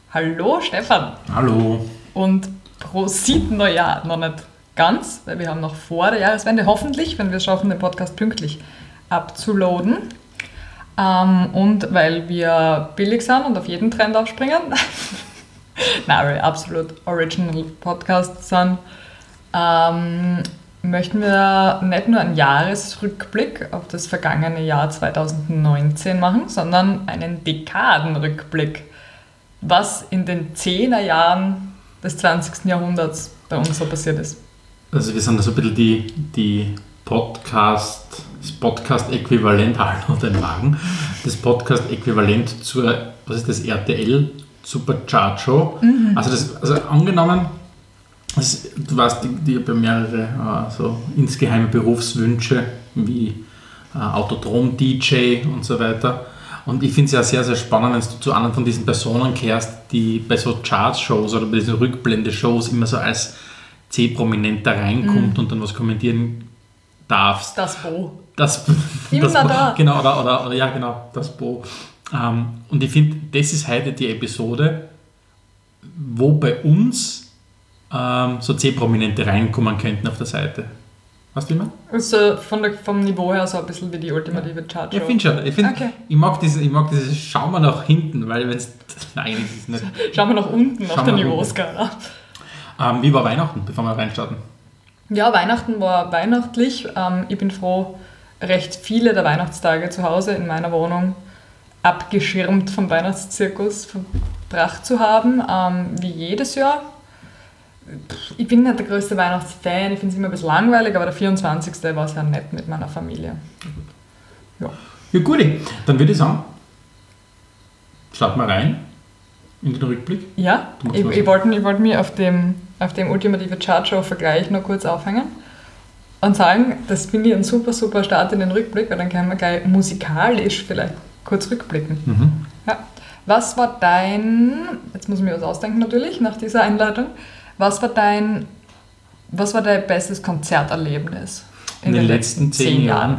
Hallo Stefan. Hallo. Und Prosit Neujahr. Noch nicht ganz, weil wir haben noch vor der Jahreswende, hoffentlich, wenn wir es schaffen, den Podcast pünktlich abzuladen. Und weil wir billig sind und auf jeden Trend aufspringen, nein, weil wir absolut original Podcast sind, möchten wir nicht nur einen Jahresrückblick auf das vergangene Jahr 2019 machen, sondern einen Dekadenrückblick, was in den 10er Jahren des 20. Jahrhunderts bei uns so passiert ist. Also wir sind da so ein bisschen das Podcast-Äquivalent, hallo den Wagen, das Podcast-Äquivalent zur, was ist das, RTL Superchart Show. Mhm. Also angenommen, du weißt, die haben mehrere so insgeheime Berufswünsche wie Autodrom-DJ und so weiter. Und ich finde es ja sehr, sehr spannend, wenn du zu anderen von diesen Personen kehrst, die bei so Charts-Shows oder bei diesen Rückblende-Shows immer so als C-Prominenter reinkommt und dann was kommentieren darfst. Das Bo. Immer da. Genau, oder ja, genau, das Bo. Und ich finde, das ist heute die Episode, wo bei uns so C-Prominente reinkommen könnten auf der Seite. Weißt du, wie man? Also vom Niveau her so ein bisschen wie die ultimative Chartshow. Ja, ich finde schon. Okay. Ich mag dieses Schauen wir nach hinten, weil wenn es... Nein, das ist nicht... Schauen wir nach unten auf der Niveauskala. Wie war Weihnachten, bevor wir reinstarten? Ja, Weihnachten war weihnachtlich. Ich bin froh, recht viele der Weihnachtstage zu Hause in meiner Wohnung abgeschirmt vom Weihnachtszirkus verbracht zu haben, wie jedes Jahr. Ich bin nicht der größte Weihnachtsfan, ich finde es immer ein bisschen langweilig, aber der 24. war sehr nett mit meiner Familie. Ja, gut. Dann würde ich sagen, starten wir rein in den Rückblick. Ja, ich wollte mich auf dem ultimative Chartshow-Vergleich noch kurz aufhängen und sagen, das finde ich ein super, super Start in den Rückblick, weil dann können wir gleich musikalisch vielleicht kurz rückblicken. Mhm. Ja. Was war jetzt muss ich mir was ausdenken natürlich, nach dieser Einleitung, was war dein bestes Konzerterlebnis in den letzten 10 Jahren?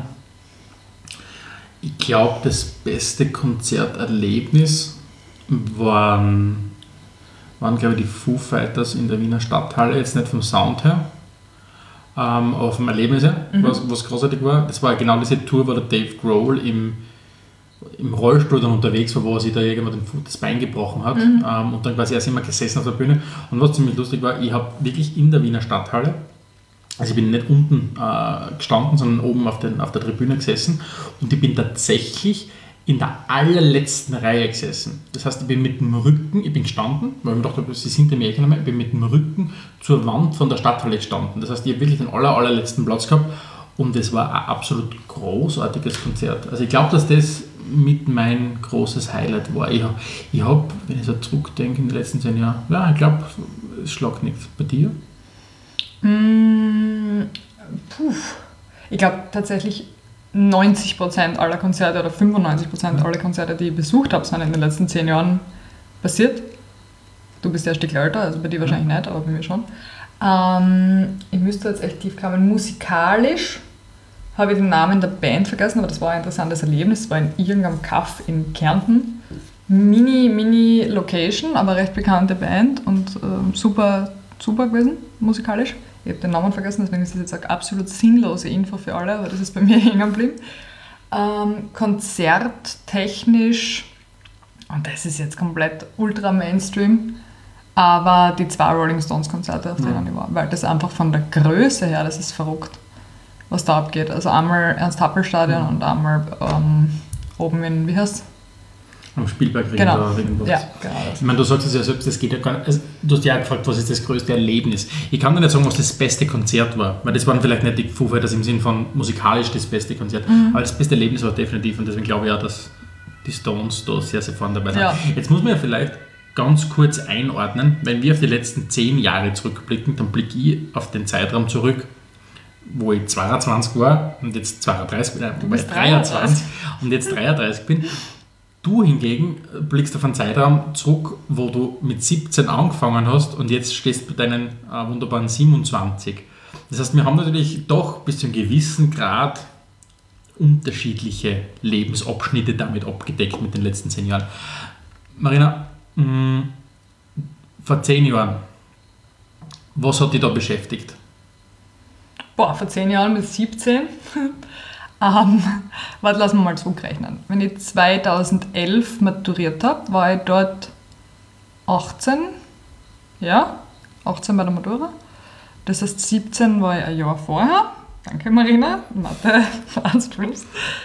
Ich glaube, das beste Konzerterlebnis waren glaube ich, die Foo Fighters in der Wiener Stadthalle, jetzt nicht vom Sound her, aber vom Erlebnis her, was großartig war. Das war genau diese Tour, wo der Dave Grohl im Rollstuhl dann unterwegs war, wo er sich da irgendwann das Bein gebrochen hat und dann quasi erst immer gesessen auf der Bühne. Und was ziemlich lustig war, ich habe wirklich in der Wiener Stadthalle, also ich bin nicht unten gestanden, sondern oben auf der Tribüne gesessen und ich bin tatsächlich in der allerletzten Reihe gesessen. Das heißt, ich bin mit dem Rücken, ich bin gestanden, weil ich mir gedacht habe, sie sind hinter mir gekommen, ich bin mit dem Rücken zur Wand von der Stadthalle gestanden. Das heißt, ich habe wirklich den allerletzten Platz gehabt und es war ein absolut großartiges Konzert. Also ich glaube, dass das mit mein großes Highlight war. Ich habe, wenn ich so zurückdenke in den letzten 10 Jahren, ja, ich glaube, es schlagt nichts. Bei dir? Ich glaube tatsächlich 90% aller Konzerte oder 95% aller Konzerte, die ich besucht habe, sind in den letzten 10 Jahren passiert. Du bist ja ein Stück älter, also bei dir wahrscheinlich nicht, aber bei mir schon. Ich müsste jetzt echt tief kommen. Musikalisch habe ich den Namen der Band vergessen, aber das war ein interessantes Erlebnis. Es war in irgendeinem Kaff in Kärnten. Mini Location, aber recht bekannte Band und super gewesen, musikalisch. Ich habe den Namen vergessen, deswegen ist das jetzt eine absolut sinnlose Info für alle, aber das ist bei mir hängen geblieben. Konzerttechnisch, und das ist jetzt komplett ultra Mainstream, aber die 2 Rolling Stones Konzerte, auf denen ich war, weil das einfach von der Größe her, das ist verrückt, was da abgeht. Also einmal Ernst-Happel-Stadion und einmal oben in, wie heißt es? Am Spielbergring genau. oder irgendwas. Ja, genau. Ich meine, du sagst es ja selbst, das geht ja gar nicht. Also, du hast ja gefragt, was ist das größte Erlebnis? Ich kann dir nicht sagen, was das beste Konzert war, weil das waren vielleicht nicht die Foo Fighters im Sinn von musikalisch das beste Konzert, aber das beste Erlebnis war definitiv und deswegen glaube ich auch, dass die Stones da sehr, sehr vorne dabei sind. Ja. Jetzt muss man ja vielleicht ganz kurz einordnen, wenn wir auf die letzten 10 Jahre zurückblicken, dann blicke ich auf den Zeitraum zurück, wo ich 22 war und jetzt 32 bin, wobei ich 23 und jetzt 33 bin. Du hingegen blickst auf einen Zeitraum zurück, wo du mit 17 angefangen hast und jetzt stehst du bei deinen wunderbaren 27. Das heißt, wir haben natürlich doch bis zu einem gewissen Grad unterschiedliche Lebensabschnitte damit abgedeckt mit den letzten 10 Jahren. Marina, vor 10 Jahren, was hat dich da beschäftigt? Boah, vor 10 Jahren mit 17. Warte, lassen wir mal zurückrechnen. Wenn ich 2011 maturiert habe, war ich dort 18. Ja, 18 bei der Matura. Das heißt, 17 war ich ein Jahr vorher. Danke, Marina. Mathe, fast plus.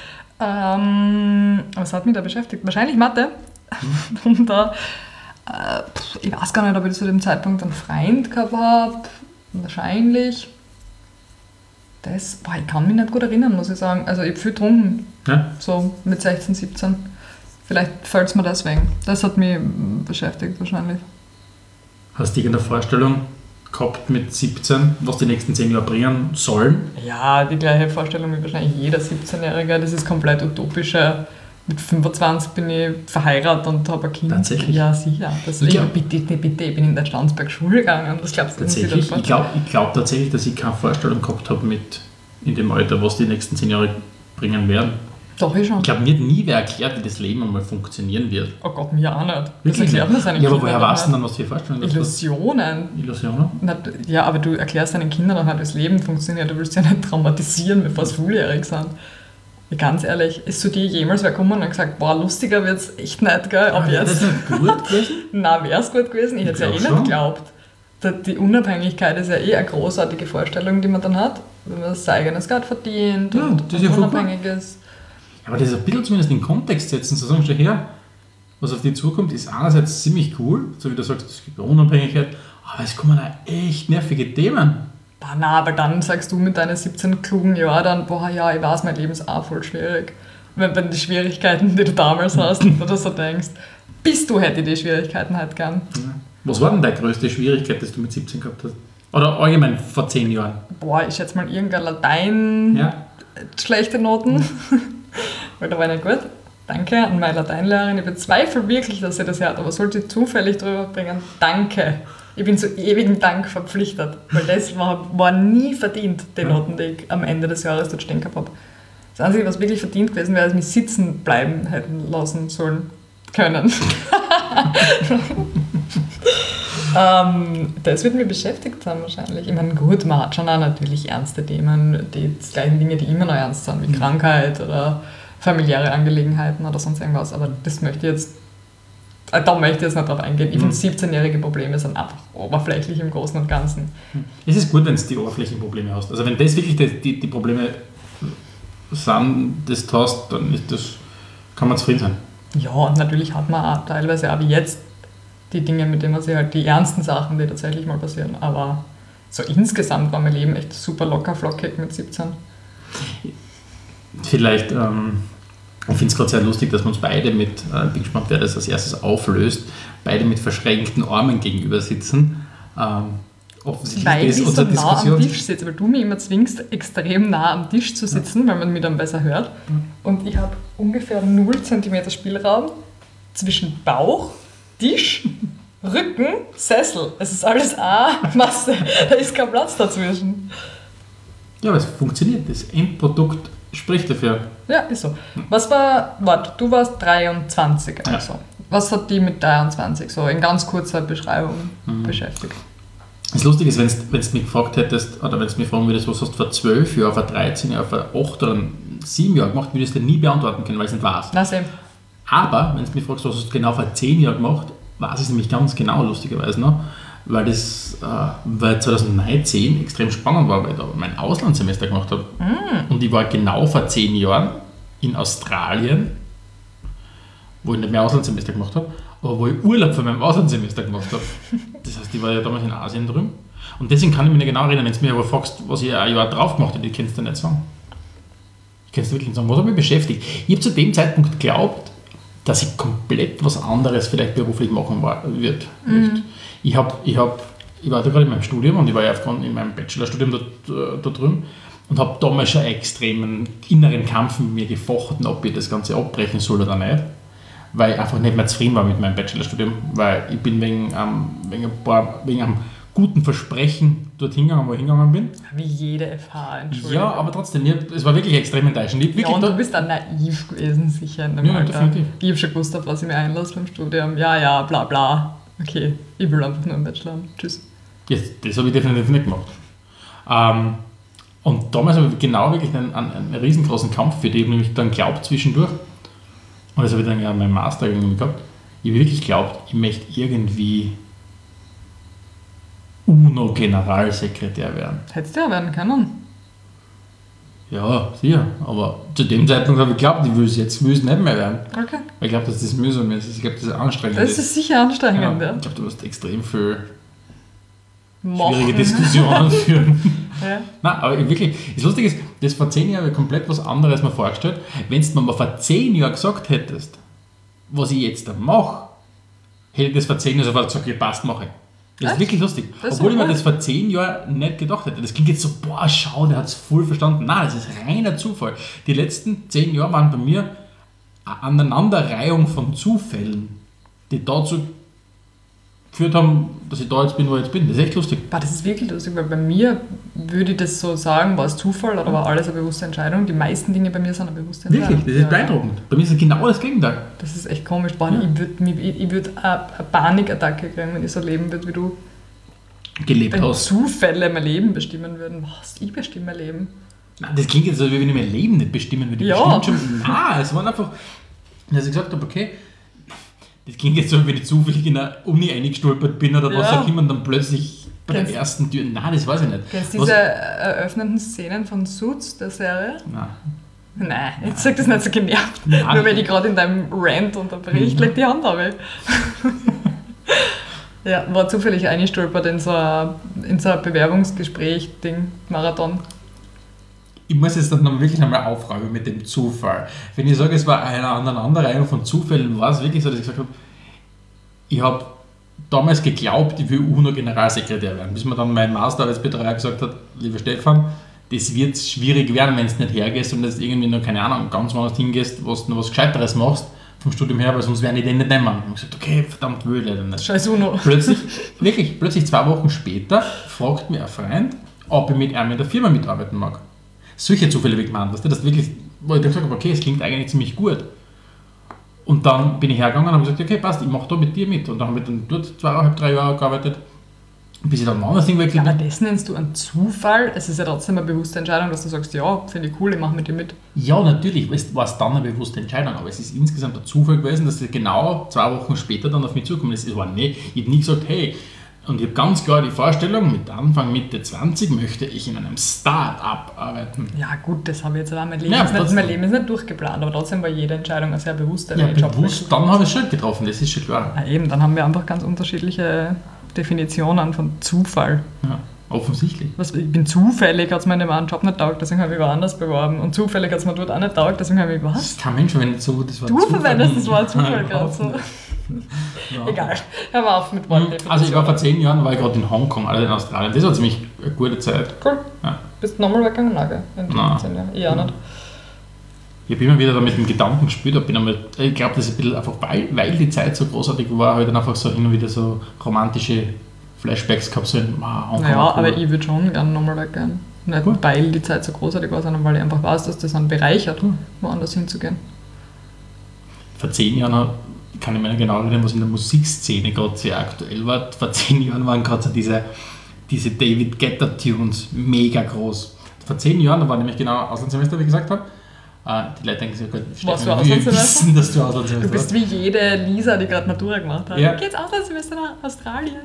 Was hat mich da beschäftigt? Wahrscheinlich Mathe. Und da, ich weiß gar nicht, ob ich zu dem Zeitpunkt einen Freund gehabt habe. Wahrscheinlich. Ich kann mich nicht gut erinnern, muss ich sagen. Also ich habe viel getrunken, so mit 16, 17. Vielleicht fällt es mir deswegen. Das hat mich beschäftigt wahrscheinlich. Hast du irgendeine Vorstellung gehabt mit 17, was die nächsten 10 Jahre bringen sollen? Ja, die gleiche Vorstellung wie wahrscheinlich jeder 17-Jährige. Das ist komplett utopische. Mit 25 bin ich verheiratet und habe ein Kind. Tatsächlich? Ja, sicher. Bitte, ich bin in der Staunsberg Schule gegangen. Was glaubst du? Tatsächlich? Ich glaube tatsächlich, dass ich keine Vorstellung gehabt habe mit in dem Alter, was die nächsten 10 Jahre bringen werden. Doch, ich schon. Ich glaube, mir hat nie wer erklärt, wie das Leben einmal funktionieren wird. Oh Gott, mir auch nicht. Wirklich erklärt nicht? Seinen Ja, aber Kindern woher weißt du dann, was für Vorstellungen das Illusionen. Illusionen? Ja, aber du erklärst deinen Kindern dann halt, wie das Leben funktioniert. Du willst ja nicht traumatisieren, bevor sie volljährig sind. Ganz ehrlich, ist zu dir jemals wer gekommen und gesagt, boah, lustiger wird's echt nicht, gell, ab jetzt? Wäre das nicht gut gewesen? Nein, wäre es gut gewesen. Ich hätte es ja nicht geglaubt. Die Unabhängigkeit ist ja eine großartige Vorstellung, die man dann hat, wenn man sein eigenes Geld verdient und unabhängig ist. Aber das ist ein bisschen zumindest in den Kontext setzen, zu sagen, schau her, was auf dich zukommt, ist einerseits ziemlich cool, so wie du sagst, es gibt Unabhängigkeit, aber es kommen auch echt nervige Themen. Nein, aber dann sagst du mit deinen 17 klugen Jahren dann, boah, ja, ich weiß, mein Leben ist auch voll schwierig. Wenn die Schwierigkeiten, die du damals hast, oder so denkst, hätte ich die Schwierigkeiten halt gern. Ja. Was war denn deine größte Schwierigkeit, die du mit 17 gehabt hast? Oder allgemein vor 10 Jahren? Boah, ich schätze mal irgendein Latein, schlechte Noten. Weil da war nicht gut. Danke an meine Lateinlehrerin. Ich bezweifle wirklich, dass sie das hört, aber sollte ich zufällig drüber bringen, danke. Ich bin zu ewigem Dank verpflichtet, weil das war nie verdient, die Noten, die ich am Ende des Jahres dort stehen gehabt habe. Das Einzige, was wirklich verdient gewesen wäre, dass mich sitzen bleiben hätten lassen sollen können. Das wird mich beschäftigt haben wahrscheinlich. Ich meine, gut, man hat schon auch natürlich ernste Themen, die gleichen Dinge, die immer noch ernst sind, wie Krankheit oder familiäre Angelegenheiten oder sonst irgendwas, aber das möchte ich jetzt nicht drauf eingehen. Ich finde, 17-jährige Probleme sind einfach oberflächlich im Großen und Ganzen. Es ist gut, wenn du die oberflächlichen Probleme hast. Also wenn das wirklich die Probleme sind, das du hast, dann kann man zufrieden sein. Ja, und natürlich hat man auch teilweise auch wie jetzt die Dinge, mit denen man sich halt die ernsten Sachen, die tatsächlich mal passieren. Aber so insgesamt war mein Leben echt super locker flockig mit 17. Vielleicht, ich finde es gerade sehr lustig, dass wir uns beide bin gespannt, wer das als erstes auflöst, beide mit verschränkten Armen gegenüber sitzen. Offensichtlich weil ist ich unsere so nah Diskussion. am Tisch sitze, weil du mich immer zwingst, extrem nah am Tisch zu sitzen, weil man mich dann besser hört. Und ich habe ungefähr 0 cm Spielraum zwischen Bauch, Tisch, Rücken, Sessel. Es ist alles Masse. Da ist kein Platz dazwischen. Ja, aber es funktioniert. Das Endprodukt spricht dafür. Ja, ist so. Du warst 23 also. Ja. Was hat die mit 23 so in ganz kurzer Beschreibung beschäftigt? Das Lustige ist, wenn du mich gefragt hättest, oder wenn du mich fragen würdest, was hast du vor 12 Jahren, vor 13 Jahren, vor 8 oder 7 Jahren gemacht, würdest du nie beantworten können, weil ich es nicht weiß. Na, same. Aber, wenn du mich fragst, was hast du genau vor 10 Jahren gemacht, weiß ich es nämlich ganz genau, lustigerweise noch, weil 2019 extrem spannend war, weil ich da mein Auslandssemester gemacht habe. Und ich war genau vor 10 Jahren in Australien, wo ich nicht mehr Auslandssemester gemacht habe, aber wo ich Urlaub von meinem Auslandssemester gemacht habe. Das heißt, ich war ja damals in Asien drüben. Und deswegen kann ich mich nicht genau erinnern, wenn du mich aber fragst, was ich ein Jahr drauf gemacht habe, ich kann es dir nicht sagen. Ich kann es dir wirklich nicht sagen, was hat mich beschäftigt. Ich habe zu dem Zeitpunkt geglaubt, dass ich komplett was anderes vielleicht beruflich machen wird. Ich war da gerade in meinem Studium und ich war ja in meinem Bachelorstudium da drüben und habe damals schon einen extremen inneren Kampf mit mir gefochten, ob ich das Ganze abbrechen soll oder nicht, weil ich einfach nicht mehr zufrieden war mit meinem Bachelorstudium, weil ich bin wegen einem guten Versprechen dorthin gegangen, wo ich hingegangen bin. Wie jede FH, Entschuldigung. Ja, aber trotzdem, es war wirklich extrem enttäuschend. Ja, und du bist dann naiv gewesen, sicher in dem Alter. Definitiv. Ich habe schon gewusst, auf was ich mir einlasse beim Studium. Ja, bla bla. Okay, ich will einfach nur einen Bachelor haben. Tschüss. Jetzt, das habe ich definitiv nicht gemacht. Und damals habe ich genau wirklich einen riesengroßen Kampf für die, ich habe nämlich dann glaubt zwischendurch, und das habe ich dann ja meinen Master irgendwie gehabt, ich habe wirklich geglaubt, ich möchte irgendwie UNO-Generalsekretär werden. Hättest du ja werden können. Ja, sicher, aber zu dem Zeitpunkt habe ich geglaubt, ich will es jetzt nicht mehr werden. Okay. Weil ich glaube, dass das mühsam ist, ich glaube, das ist anstrengend. Das ist sicher anstrengend, ja. Ich glaube, du musst extrem viel Machen. schwierige Diskussionen führen. Ja. Nein, aber wirklich, das Lustige ist, das vor 10 Jahren habe ich komplett was anderes mir vorgestellt. Wenn du mir mal vor 10 Jahren gesagt hättest, was ich jetzt da mache, hätte ich das vor 10 Jahren sofort gesagt, ja, passt, mache ich. Das ist wirklich lustig. Das Obwohl ich mir cool. das vor 10 Jahren nicht gedacht hätte. Das klingt jetzt so, boah, schau, der hat es voll verstanden. Nein, das ist reiner Zufall. Die letzten 10 Jahre waren bei mir eine Aneinanderreihung von Zufällen, die dazu geführt haben, dass ich da jetzt bin, wo ich jetzt bin. Das ist echt lustig. Boah, das ist wirklich lustig, weil bei mir würde ich das so sagen, war es Zufall oder war alles eine bewusste Entscheidung. Die meisten Dinge bei mir sind eine bewusste Entscheidung. Wirklich, das ist Ja. beeindruckend. Bei mir ist es genau das Gegenteil. Das ist echt komisch. Boah, ich würde eine Panikattacke kriegen, wenn ich so leben würde wie du. Gelebt Wenn hast. Zufälle mein Leben bestimmen würden. Was? Ich bestimme mein Leben. Nein, das klingt jetzt so, wie wenn ich mein Leben nicht bestimmen würde. Ich Ja. bestimmt schon. Nein, es waren einfach, dass ich gesagt habe, okay, das klingt jetzt so, wie wenn ich zufällig in eine Uni eingestolpert bin oder was Ja. auch immer und dann plötzlich bei der Kennst- ersten Tür. Nein, das weiß ich nicht. Kennst du Was- diese eröffnenden Szenen von Suits, der Serie? Nein. Nein, jetzt sag das nicht so genervt. Nein. Nur weil ich gerade in deinem Rant unterbricht, leg die Hand auf. Ja, war zufällig eingestolpert in so ein Bewerbungsgespräch-Ding, Marathon. Ich muss jetzt dann noch wirklich einmal aufräumen mit dem Zufall. Wenn ich sage, es war eine Aneinanderreihung von Zufällen, war es wirklich so, dass ich gesagt habe, ich habe damals geglaubt, ich will UNO-Generalsekretär werden, bis mir dann mein Masterarbeitsbetreuer gesagt hat, lieber Stefan, das wird schwierig werden, wenn du nicht hergehst und jetzt irgendwie noch, keine Ahnung, ganz woanders hingehst, wo du noch was Gescheiteres machst vom Studium her, weil sonst werden die den nicht nehmen. Und ich habe gesagt, okay, verdammt, will ich leider nicht. Scheiß UNO. Plötzlich 2 Wochen später fragt mir ein Freund, ob ich mit ihm in der Firma mitarbeiten mag. Solche Zufälle wie gemeint, weißt du, das wirklich, wo ich dann gesagt habe, okay, es klingt eigentlich ziemlich gut. Und dann bin ich hergegangen und habe gesagt, okay, passt, ich mache da mit dir mit. Und dann habe ich dann dort 2,5, 3 Jahre gearbeitet, bis ich dann ein anderes Ding Ja, wechselt aber bin. das nennst du einen Zufall. Es ist ja trotzdem eine bewusste Entscheidung, dass du sagst, ja, finde ich cool, ich mache mit dir mit. Ja, natürlich war es dann eine bewusste Entscheidung, aber es ist insgesamt ein Zufall gewesen, dass sie genau 2 Wochen später dann auf mich zukommen ist. Ich habe nie gesagt, hey, und ich habe ganz klar die Vorstellung, mit Anfang, Mitte 20 möchte ich in einem Start-up arbeiten. Ja gut, das habe ich jetzt aber, mein Leben, Ja, ist nicht, trotzdem. mein Leben ist nicht durchgeplant, aber trotzdem war jede Entscheidung eine sehr bewusste. Ja, wenn ich Job bewusst, wechsle. dann habe ich es schon getroffen, das ist schon klar. Ja, eben, dann haben wir einfach ganz unterschiedliche Definitionen von Zufall. Ja, offensichtlich. Ich bin zufällig, hat es mir in dem einen Job nicht taugt, deswegen habe ich woanders beworben. Und zufällig hat es mir dort auch nicht taugt, deswegen habe ich, Das was? ist kein Mensch verwendet so das Wort Du Zufall. verwendest das Wort Zufall Nein, gerade so. Ja. Egal, hör mal auf mit Wortdefinitionen. Also ich war vor 10 Jahren war ich gerade in Hongkong, also in Australien. Das war ziemlich eine gute Zeit. Cool. Ja. Bist du nochmal weggegangen? Nein, gell? In Nein. 10 Jahren. Ich auch nicht. Ich habe immer wieder da mit dem Gedanken gespielt, ich glaube, das ist ein bisschen einfach, weil die Zeit so großartig war, habe ich dann einfach so hin und wieder so romantische Flashbacks gehabt, so in Hongkong. Naja, war cool. aber ich würde schon gerne nochmal weggehen. Nicht Cool. weil die Zeit so großartig war, sondern weil ich einfach weiß, dass das einen bereichert, woanders hinzugehen. Vor 10 Jahren kann ich mich nicht genau erinnern, was in der Musikszene gerade sehr aktuell war. Vor 10 Jahren waren gerade so diese David Guetta Tunes mega groß. Vor 10 Jahren, da war nämlich genau Auslandssemester, wie ich gesagt habe. Die Leute denken sich, oh Gott, Warst du wir Auslandssemester? wissen, dass du Du Auslandssemester bist wie jede Lisa, die gerade Matura gemacht hat. Ja. Geht's Auslandssemester nach Australien?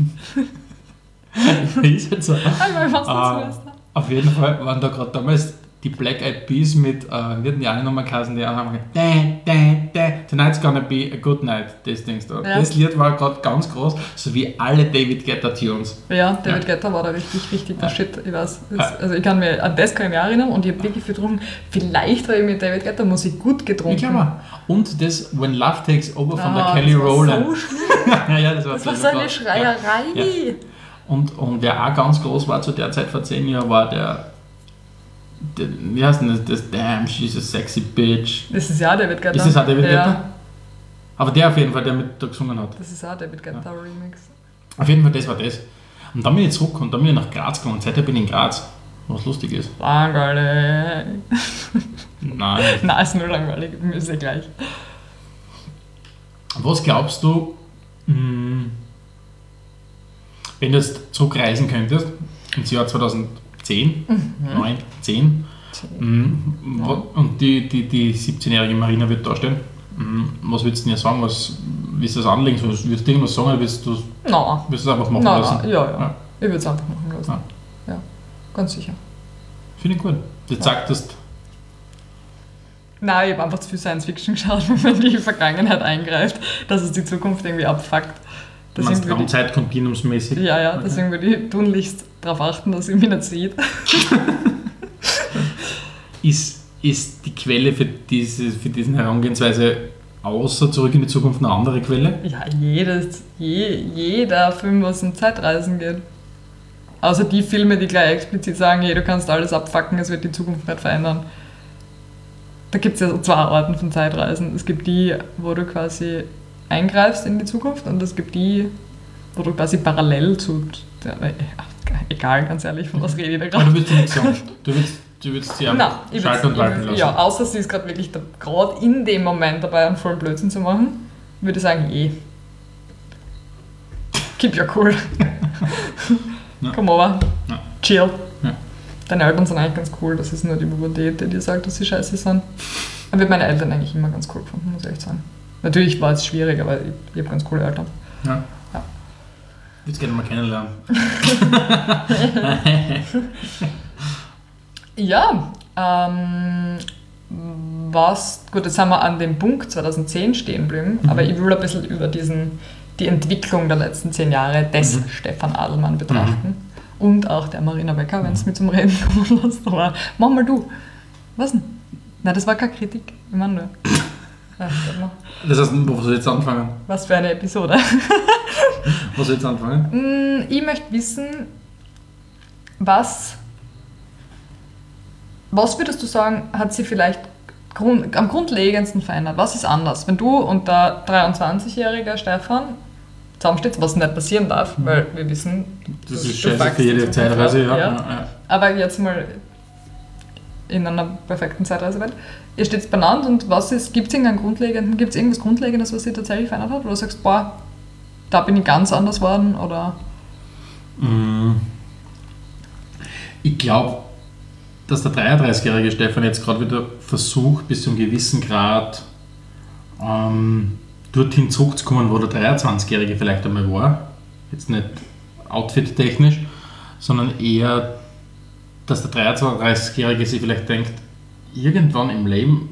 ist halt so. Einmal im Auslandssemester. Auf jeden Fall waren da gerade damals die Black Eyed Peas mit, wird die eine Nummer geheißen, die haben gesagt, tonight's gonna be a good night, das Ding da. Ja. Das Lied war gerade ganz groß, so wie alle David Guetta Tunes. Ja, David Guetta war da richtig der Shit, ich weiß. Also ich kann mich an das kann ich mich auch erinnern und ich habe wirklich viel getrunken. Vielleicht habe ich mit David Guetta Musik gut getrunken. Ich glaube auch. Und das When Love Takes Over von der Ah, Kelly das war Rowland. so schlimm. Ja, das war Das war so eine Schreierei. Ja. Und wer auch ganz groß war zu der Zeit vor 10 Jahren, war der wie heißt denn das? Damn, she's a sexy bitch. Das ist ja David Guetta. Ist das auch David Ja, Guetta? Aber der auf jeden Fall, der mit da gesungen hat. das ist auch David Guetta Remix. Auf jeden Fall, das war das. Und dann bin ich zurück und dann bin ich nach Graz gegangen. Und seitdem bin ich in Graz. Was lustig ist. Langweilig. Nein. Nein, ist nur langweilig, mir ist ja gleich. Was glaubst du, Wenn du jetzt zurückreisen könntest, ins Jahr 2010, 9, 10, und die 17-jährige Marina wird da stehen, was würdest du denn sagen? Wie ist das Anliegen? Würdest du irgendwas sagen oder würdest du es einfach machen lassen? Ja. Ich würde es einfach machen lassen. Ja, ganz sicher. Finde ich gut. Das zeigt, dass Nein, ich habe einfach zu viel Science-Fiction geschaut, wenn die Vergangenheit eingreift, dass es die Zukunft irgendwie abfuckt. du meinst Raumzeit-Kontinuumsmäßig. Ja, deswegen würde ich tunlichst darauf achten, dass ich mich nicht sieht. Ist die Quelle für diesen Herangehensweise außer Zurück in die Zukunft eine andere Quelle? Ja, jeder Film, was um Zeitreisen geht. Außer die Filme, die gleich explizit sagen, du kannst alles abfucken, es wird die Zukunft nicht verändern. Da gibt es ja so zwei Arten von Zeitreisen. Es gibt die, wo du quasi eingreifst in die Zukunft, und es gibt die, wo du quasi parallel zu... egal, ganz ehrlich, von was rede ich da gerade? Aber du willst ja nichts sagen. Du würdest sie einfach schalten und walten lassen. Ja, außer sie ist gerade wirklich gerade in dem Moment dabei, einen vollen Blödsinn zu machen, würde ich sagen, keep your cool. Komm over, chill. Ja. Deine Eltern sind eigentlich ganz cool, das ist nur die Pubertät, die dir sagt, dass sie scheiße sind. Aber ich habe meine Eltern eigentlich immer ganz cool gefunden, muss ich echt sagen. Natürlich war es schwierig, aber ich habe ganz coole Eltern. Ja. Ich würde es gerne mal kennenlernen. Ja, gut, jetzt sind wir an dem Punkt 2010 stehen geblieben, aber ich will ein bisschen über die Entwicklung der letzten 10 Jahre des Stefan Adelmann betrachten. Und auch der Marina Becker, wenn es mir zum Reden kommen lässt. Aber mach mal du. Was denn? Nein, das war keine Kritik. Ich meine nur. Das heißt, wo soll ich jetzt anfangen? Was für eine Episode. Wo soll ich jetzt anfangen? Ich möchte wissen, was würdest du sagen, hat sie vielleicht am grundlegendsten verändert? Was ist anders, wenn du und der 23-jährige Stefan zusammensteht, was nicht passieren darf, weil wir wissen... Das ist scheiße für jede Zeitreise, ja. Aber jetzt mal in einer perfekten Zeitreisewelt. Ihr steht beieinander und gibt es irgendwas Grundlegendes, was sie tatsächlich verändert hat? Oder du sagst, boah, da bin ich ganz anders geworden, oder... Ich glaube, dass der 33-jährige Stefan jetzt gerade wieder versucht, bis zu einem gewissen Grad dorthin zurückzukommen, wo der 23-jährige vielleicht einmal war. Jetzt nicht outfit-technisch, sondern eher, dass der 33-jährige sich vielleicht denkt, irgendwann im Leben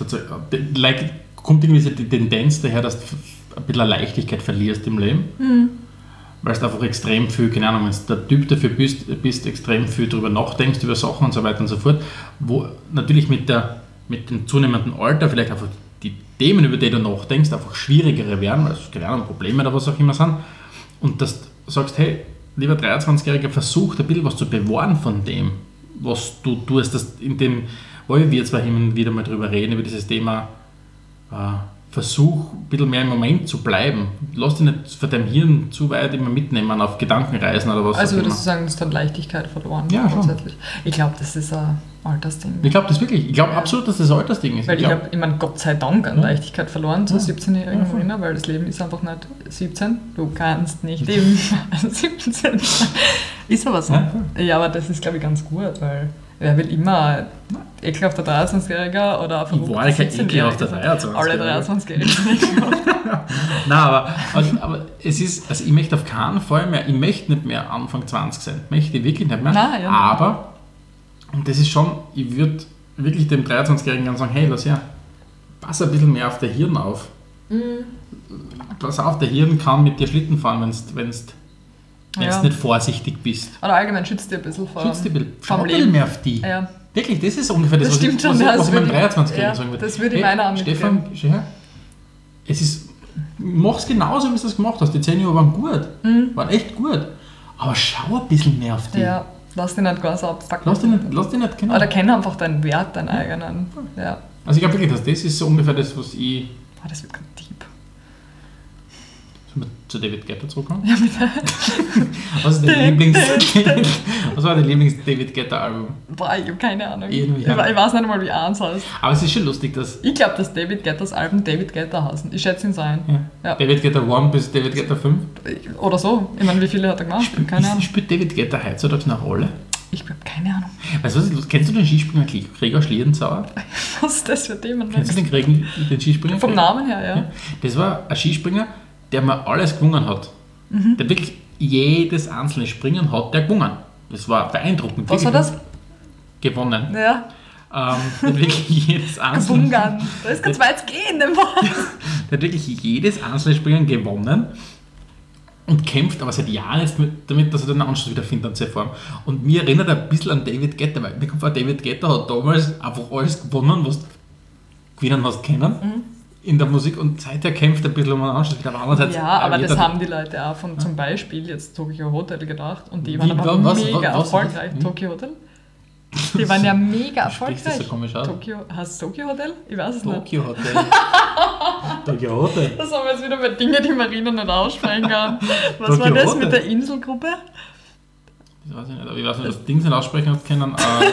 kommt irgendwie die Tendenz daher, dass du ein bisschen Leichtigkeit verlierst im Leben. Weil du einfach extrem viel, keine Ahnung, wenn du der Typ dafür bist, extrem viel darüber nachdenkst, über Sachen und so weiter und so fort, wo natürlich mit dem zunehmenden Alter vielleicht einfach die Themen, über die du nachdenkst, einfach schwierigere werden, weil es, keine Ahnung, Probleme oder was auch immer sind, und dass du sagst, hey, lieber 23-Jähriger, versuch ein bisschen was zu bewahren von dem, was du tust, weil wir zwar immer wieder mal drüber reden, über dieses Thema, versuch ein bisschen mehr im Moment zu bleiben. Lass dich nicht von deinem Hirn zu weit immer mitnehmen auf Gedankenreisen oder was. Also würdest du sagen, dass dann Leichtigkeit verloren ja, grundsätzlich? Ich glaube, das ist ein Altersding. Ich glaube das wirklich. Ich glaube absolut, dass das ein Altersding ist. Weil ich meine, Gott sei Dank an Leichtigkeit verloren zur 17-jährigen Marina, weil das Leben ist einfach nicht 17. Du kannst nicht eben 17 sein. Ist aber so. Ja, aber das ist, glaube ich, ganz gut, weil wer will immer ekelhafter 23-Jähriger oder verrückter 17-Jähriger? Alle 23-Jährigen sind ekelhaft. Nein, aber es ist, also ich möchte auf keinen Fall mehr, ich möchte nicht mehr Anfang 20 sein. Möchte ich wirklich nicht mehr. Nein, ja. Aber, und das ist schon, ich würde wirklich dem 23-Jährigen dann sagen, hey, lass her, pass ein bisschen mehr auf der Hirn auf. Pass auf, der Hirn kann mit dir Schlitten fahren, wenn du nicht vorsichtig bist. Oder allgemein schützt dir ein bisschen vor Schau ein bisschen mehr auf die. Ja. Wirklich, das ist ungefähr das, was ich meinem 23-Jährigen sagen würde. Das würde ich meiner Ansicht Stefan, schau her, mach's genauso, wie du das gemacht hast. Die 10 Jahre waren gut, waren echt gut. Aber schau ein bisschen mehr auf die. Ja, lass dich nicht ganz abfucken. Lass dich nicht, genau. Oder kenn einfach deinen Wert, deinen eigenen. Ja. Also ich glaube wirklich, dass das ist so ungefähr das, was ich... Das wird gerade deep. zu David Guetta zurückkommen? Ja, bitte. Was war dein Lieblings-David Guetta-Album? Boah, ich habe keine Ahnung. Irgendwie Ich weiß nicht einmal, wie eins heißt. Aber es ist schon lustig, dass Ich glaube, dass David Guettas Alben David Guetta heißen. Ich schätze ihn so ein. Ja. David Guetta 1 bis David Guetta 5. Oder so. Ich meine, wie viele hat er gemacht? Keine Ahnung. Spielt David Guetta heutzutage eine Rolle? Ich habe keine Ahnung. Weißt du, was, kennst du den Skispringer Gregor Schlierenzauer? Was ist das für Themen? Kennst du den Skispringer? Vom Namen her, ja. Das war ein Skispringer, der mal alles gewonnen hat. Der wirklich jedes einzelne Springen hat der gewonnen. Das war beeindruckend. Was war das? Gewonnen. Ja. Der hat wirklich jedes einzelne Gebungern. Da ist ganz weit gehen, dem Wort. Der hat wirklich jedes einzelne Springen gewonnen und kämpft aber seit Jahren jetzt damit, dass er den Anschluss wieder findet an seine Form. Und mir erinnert er ein bisschen an David Guetta, weil mir kommt vor, David Guetta hat damals einfach alles gewonnen, was du gewinnen hast können in der Musik, und seither kämpft er ein bisschen um einen Anschluss wieder. Aber andererseits, Ja, aber das haben die Leute auch von zum Beispiel jetzt Tokyo Hotel gedacht und die waren Wie, aber was- mega was- erfolgreich. was- Tokyo Hotel? Die waren ja mega Sprichst du erfolgreich. so komisch aus? Heißt es Tokyo Hotel? Ich weiß es nicht. Tokyo Hotel. Tokyo Hotel. Das haben wir jetzt wieder bei Dingen, die Marina nicht aussprechen kann. Was Tokyo war das Hotel. mit der Inselgruppe? Das weiß ich nicht, aber ich weiß nicht, dass Dings nicht aussprechen hat können.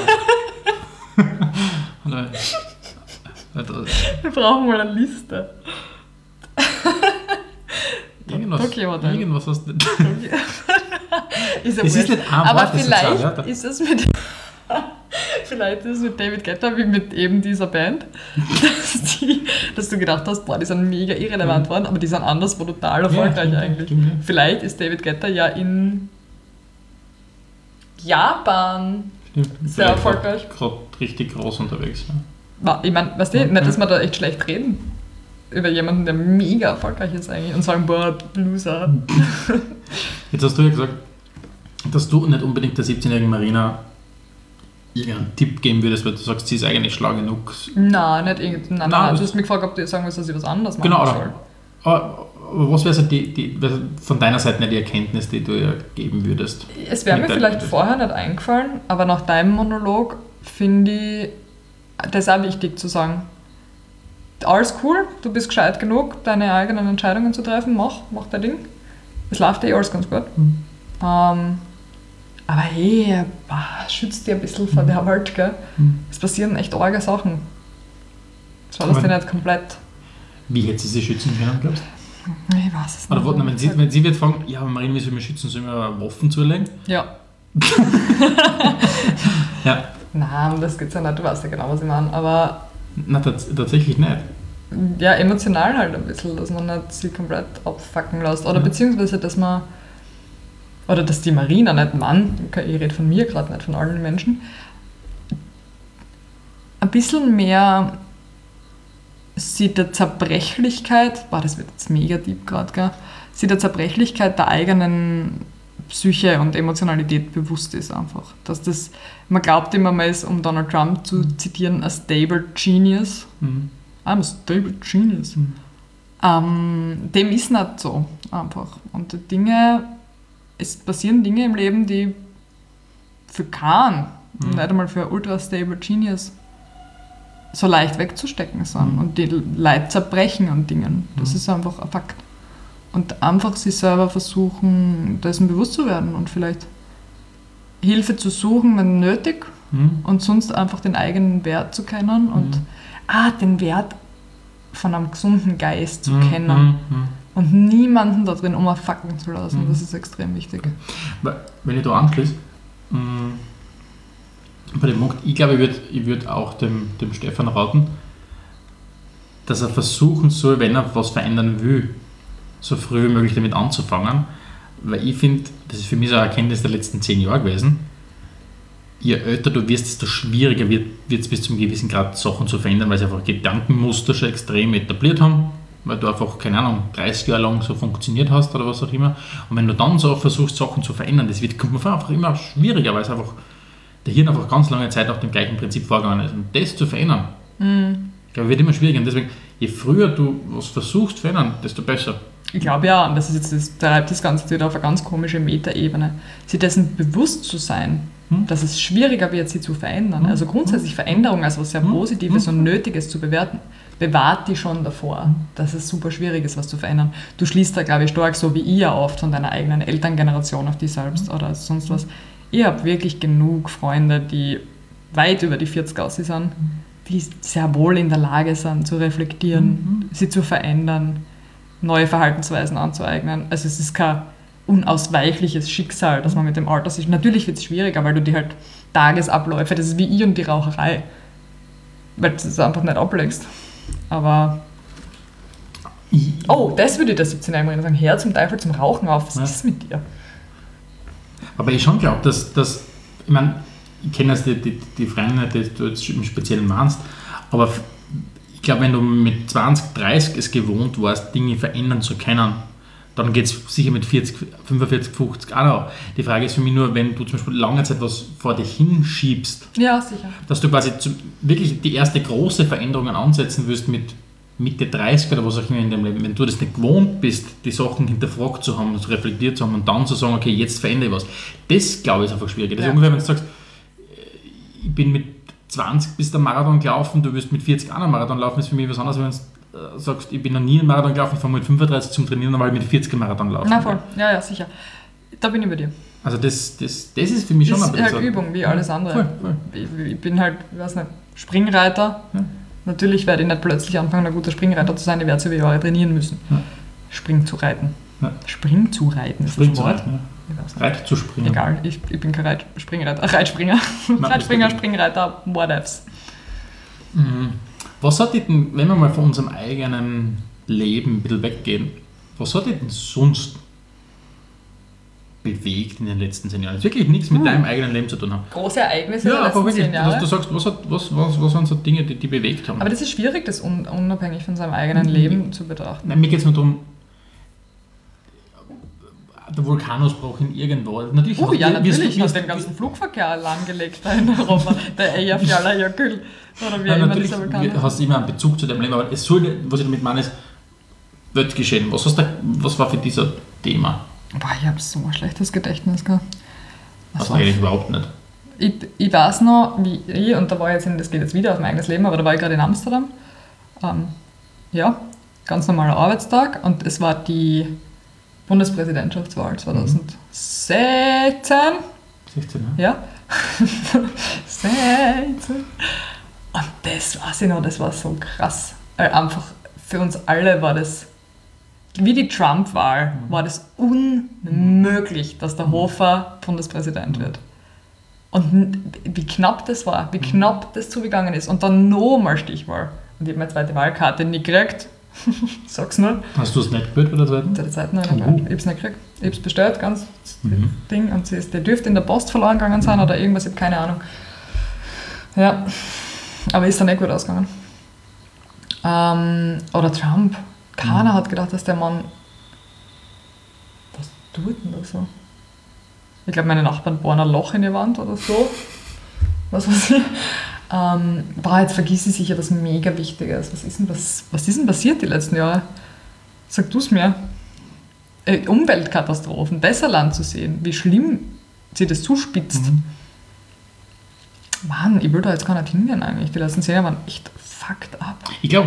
Wir brauchen mal eine Liste. Tokyo Hotel. Irgendwas hast du. Ist ja Es ist wurscht. nicht ein Aber Wort, das sind zwei vielleicht Wörter. ist es mit vielleicht ist es mit David Guetta wie mit eben dieser Band, dass du gedacht hast, boah, die sind mega irrelevant worden, aber die sind anderswo total erfolgreich stimmt, eigentlich. stimmt, ja. Vielleicht ist David Guetta ja in Japan Stimmt. sehr erfolgreich. Gerade richtig groß unterwegs. Ja. Ich meine, weißt du, nicht, dass wir da echt schlecht reden über jemanden, der mega erfolgreich ist eigentlich und sagen, boah, Loser. Jetzt hast du ja gesagt, dass du nicht unbedingt der 17-jährigen Marina irgendeinen Tipp geben würdest, weil du sagst, sie ist eigentlich schlau genug. Nein, nicht irgendwie. Nein, Nein, du hast mich gefragt, ob du sagen willst, dass ich was anderes machen Genau, soll. aber was wäre so von deiner Seite nicht die Erkenntnis, die du ihr geben würdest? Es wäre mir Mit vielleicht deinem- vorher nicht eingefallen, aber nach deinem Monolog finde ich das auch wichtig zu sagen. Alles cool, du bist gescheit genug, deine eigenen Entscheidungen zu treffen, mach dein Ding. Es läuft alles ganz gut. Aber hey, schützt dir ein bisschen vor der Welt, gell? Es passieren echt arge Sachen. Schau, dass Aber- die nicht komplett... Wie hätte sie sich schützen können, glaubst du? Ich weiß es Oder nicht. wenn sie wird fragen, ja, aber Marina, wie soll ich mich schützen, soll ich mir Waffen zulegen? Ja. Ja. Nein, das geht's ja nicht, du weißt ja genau, was ich meine. Aber Na, tatsächlich nicht. ja, emotional halt ein bisschen, dass man nicht sie komplett abfacken lässt. Oder beziehungsweise, dass man, oder dass die Marina, nicht Mann, ich rede von mir gerade, nicht von allen Menschen, ein bisschen mehr sie der Zerbrechlichkeit, das wird jetzt mega deep gerade, gell, sie der Zerbrechlichkeit der eigenen Psyche und Emotionalität bewusst ist einfach. Dass das, man glaubt immer, man ist, um Donald Trump zu zitieren, a stable genius. Mhm. I'm a stable genius. Dem ist nicht so einfach. Und die Dinge, es passieren Dinge im Leben, die für keinen, nicht einmal für ein ultra stable genius, so leicht wegzustecken sind. Und die Leute zerbrechen an Dingen. Das ist einfach ein Fakt. Und einfach sich selber versuchen, dessen bewusst zu werden und vielleicht Hilfe zu suchen, wenn nötig, und sonst einfach den eigenen Wert zu kennen und den Wert von einem gesunden Geist zu kennen und niemanden da drin umfacken zu lassen. Das ist extrem wichtig. Wenn ich da anschließe, bei dem Punkt, ich glaube, ich würd auch dem Stefan raten, dass er versuchen soll, wenn er was verändern will, so früh wie möglich damit anzufangen, weil ich finde, das ist für mich so eine Erkenntnis der letzten 10 Jahre gewesen, je älter du wirst, desto schwieriger wird es bis zum gewissen Grad Sachen zu verändern, weil sie einfach Gedankenmuster schon extrem etabliert haben, weil du einfach, keine Ahnung, 30 Jahre lang so funktioniert hast oder was auch immer. Und wenn du dann so versuchst, Sachen zu verändern, kommt man einfach immer schwieriger, weil es einfach der Hirn einfach ganz lange Zeit nach dem gleichen Prinzip vorgegangen ist. Und das zu verändern, ich glaube, wird immer schwieriger. Und deswegen, je früher du was versuchst zu verändern, desto besser. Ich glaube ja, und das ist jetzt das treibt das Ganze wieder auf eine ganz komische Metaebene, sich dessen bewusst zu sein, dass es schwieriger wird, sie zu verändern. Also grundsätzlich Veränderung als was sehr Positives und Nötiges zu bewerten. bewahrt dich schon davor, dass es super schwierig ist, was zu verändern. Du schließt da, glaube ich, stark, so wie ich ja oft, von deiner eigenen Elterngeneration auf dich selbst oder sonst was. Ich habe wirklich genug Freunde, die weit über die 40 aus sind, die sehr wohl in der Lage sind, zu reflektieren, sie zu verändern, neue Verhaltensweisen anzueignen. Also es ist kein unausweichliches Schicksal, dass man mit dem Alter sich... Natürlich wird es schwieriger, weil du die halt Tagesabläufe, das ist wie ich und die Raucherei, weil du es einfach nicht ablegst. Aber... Oh, das würde ich der 17-Jährigen sagen. Hör zum Teufel zum Rauchen auf. Was ist mit dir? Aber ich schon glaube, dass ich meine, ich kenne also die Freunde, die du jetzt im Speziellen meinst, aber ich glaube, wenn du mit 20, 30 es gewohnt warst, Dinge verändern zu können, dann geht es sicher mit 40, 45, 50 auch noch. Die Frage ist für mich nur, wenn du zum Beispiel lange Zeit was vor dich hinschiebst, ja, sicher, dass du quasi wirklich die erste große Veränderung ansetzen wirst mit Mitte 30 oder was auch immer in deinem Leben, wenn du das nicht gewohnt bist, die Sachen hinterfragt zu haben, reflektiert zu haben und dann zu sagen, okay, jetzt verändere ich was, das glaube ich ist einfach schwierig. Das ist ungefähr, wenn du sagst, ich bin mit 20 bis der Marathon gelaufen, du wirst mit 40 auch einen Marathon laufen, ist für mich was anderes, wenn du sagst, ich bin noch nie einen Marathon gelaufen, ich fange mit 35 zum Trainieren, weil ich mit 40 einen Marathon laufen. Na voll, ja, sicher. Da bin ich bei dir. Also das ist für mich schon ein bisschen... Das ist halt Übung, wie alles andere. Voll. Ich bin halt, ich weiß nicht, Springreiter. Ja. Natürlich werde ich nicht plötzlich anfangen, ein guter Springreiter zu sein, ich werde es über Jahre trainieren müssen. Ja. Spring zu reiten. Ja. Spring zu reiten ist das Wort. Ja. Reit zu springen. Egal, ich bin kein Reitspringer. Reitspringer, Springreiter, whatevs. Was hat dich denn, wenn wir mal von unserem eigenen Leben ein bisschen weggehen, was hat dich denn sonst bewegt in den letzten 10 Jahren? Das wirklich nichts mit deinem eigenen Leben zu tun haben. Große Ereignisse in den letzten 10 Jahren. Du sagst, was waren so Dinge, die bewegt haben? Aber das ist schwierig, das unabhängig von seinem eigenen Leben zu betrachten. Nein, mir geht es nur darum, der Vulkanausbruch in irgendwo. Natürlich natürlich hat den ganzen Flugverkehr lahmgelegt da in Europa, der Eyjafjallajökull. Oder wie immer dieser Vulkan ist. Du hast immer einen Bezug zu dem Leben, aber es soll, was ich damit meine, ist Weltgeschehen. Was war für dich so Thema? Boah, ich habe so ein schlechtes Gedächtnis gehabt. Also eigentlich überhaupt nicht. Ich weiß noch, wie ich, und da war jetzt, das geht jetzt wieder auf mein eigenes Leben, aber da war ich gerade in Amsterdam. Ganz normaler Arbeitstag und es war die Bundespräsidentschaftswahl 2016. 16, ja? 16. Und das weiß ich noch, das war so krass. Einfach für uns alle war das, wie die Trump-Wahl, war das unmöglich, dass der Hofer Bundespräsident wird. Und wie knapp das war, wie knapp das zugegangen ist. Und dann nochmal Stichwahl. Und ich habe meine zweite Wahlkarte nicht gekriegt. Sag's nur. Hast du es nicht gehört bei der zweiten? Bei der zweiten habe ich nicht gehört. Ich habe es nicht gekriegt. Ich habe es bestellt, ganz Ding. Und der dürfte in der Post verloren gegangen sein oder irgendwas, ich habe keine Ahnung. Ja, aber ist dann nicht gut ausgegangen. Oder Trump. Keiner hat gedacht, dass der Mann... Was tut denn da so? Ich glaube, meine Nachbarn bohren ein Loch in die Wand oder so. Was weiß ich. Jetzt vergiss ich sicher was mega Wichtiges. Was ist denn passiert die letzten Jahre? Sag du es mir. Umweltkatastrophen, Land zu sehen, wie schlimm sie das zuspitzt. Mann, ich will da jetzt gar nicht hingehen eigentlich. Die letzten 10 Jahre waren echt fucked up. Ich glaube,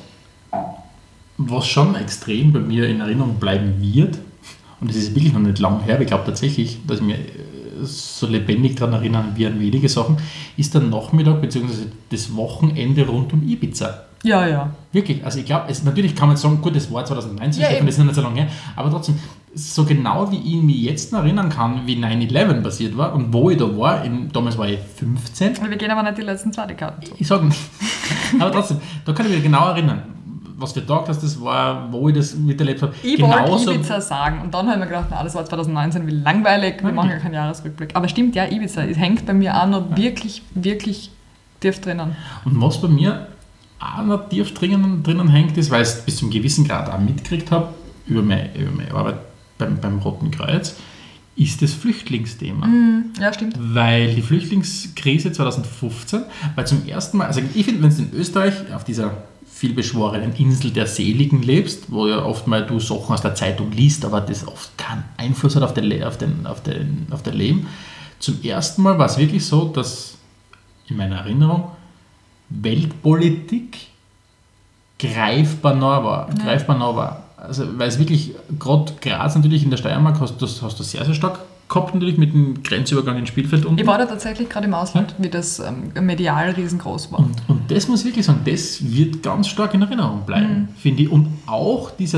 was schon extrem bei mir in Erinnerung bleiben wird, und das ist wirklich noch nicht lang her, aber ich glaube tatsächlich, dass ich mir so lebendig daran erinnern wie an wenige Sachen, ist der Nachmittag bzw. das Wochenende rund um Ibiza. Ja, ja. Wirklich, also ich glaube, natürlich kann man jetzt sagen, gut, das war 2019, ja, das ist noch nicht so lange her, aber trotzdem, so genau wie ich mich jetzt noch erinnern kann, wie 9/11 passiert war und wo ich da war, damals war ich 15. Wir gehen aber nicht die letzten 2 Karten. Ich sage nicht, aber trotzdem, da kann ich mich genau erinnern, was für Tag das war, wo ich das miterlebt habe. Ich wollte Ibiza sagen und dann habe ich mir gedacht, das war 2019, wie langweilig, wir machen ja keinen Jahresrückblick. Aber stimmt, ja, Ibiza, es hängt bei mir auch noch wirklich, wirklich tief drinnen. Und was bei mir auch noch tief drinnen hängt, ist, weil ich es bis zu einem gewissen Grad auch mitgekriegt habe, über meine Arbeit beim Roten Kreuz, ist das Flüchtlingsthema. Ja, stimmt. Weil die Flüchtlingskrise 2015, weil zum ersten Mal, also ich finde, wenn du in Österreich auf dieser vielbeschworenen Insel der Seligen lebst, wo ja oft mal du Sachen aus der Zeitung liest, aber das oft keinen Einfluss hat auf dein Leben. Zum ersten Mal war es wirklich so, dass in meiner Erinnerung Weltpolitik greifbar nah war. Also, weil es wirklich, gerade Graz natürlich in der Steiermark hast du sehr, sehr stark gehabt, natürlich mit dem Grenzübergang ins Spielfeld unten. Ich war da tatsächlich gerade im Ausland, wie das medial riesengroß war. Und das muss ich wirklich sagen, das wird ganz stark in Erinnerung bleiben, finde ich. Und auch du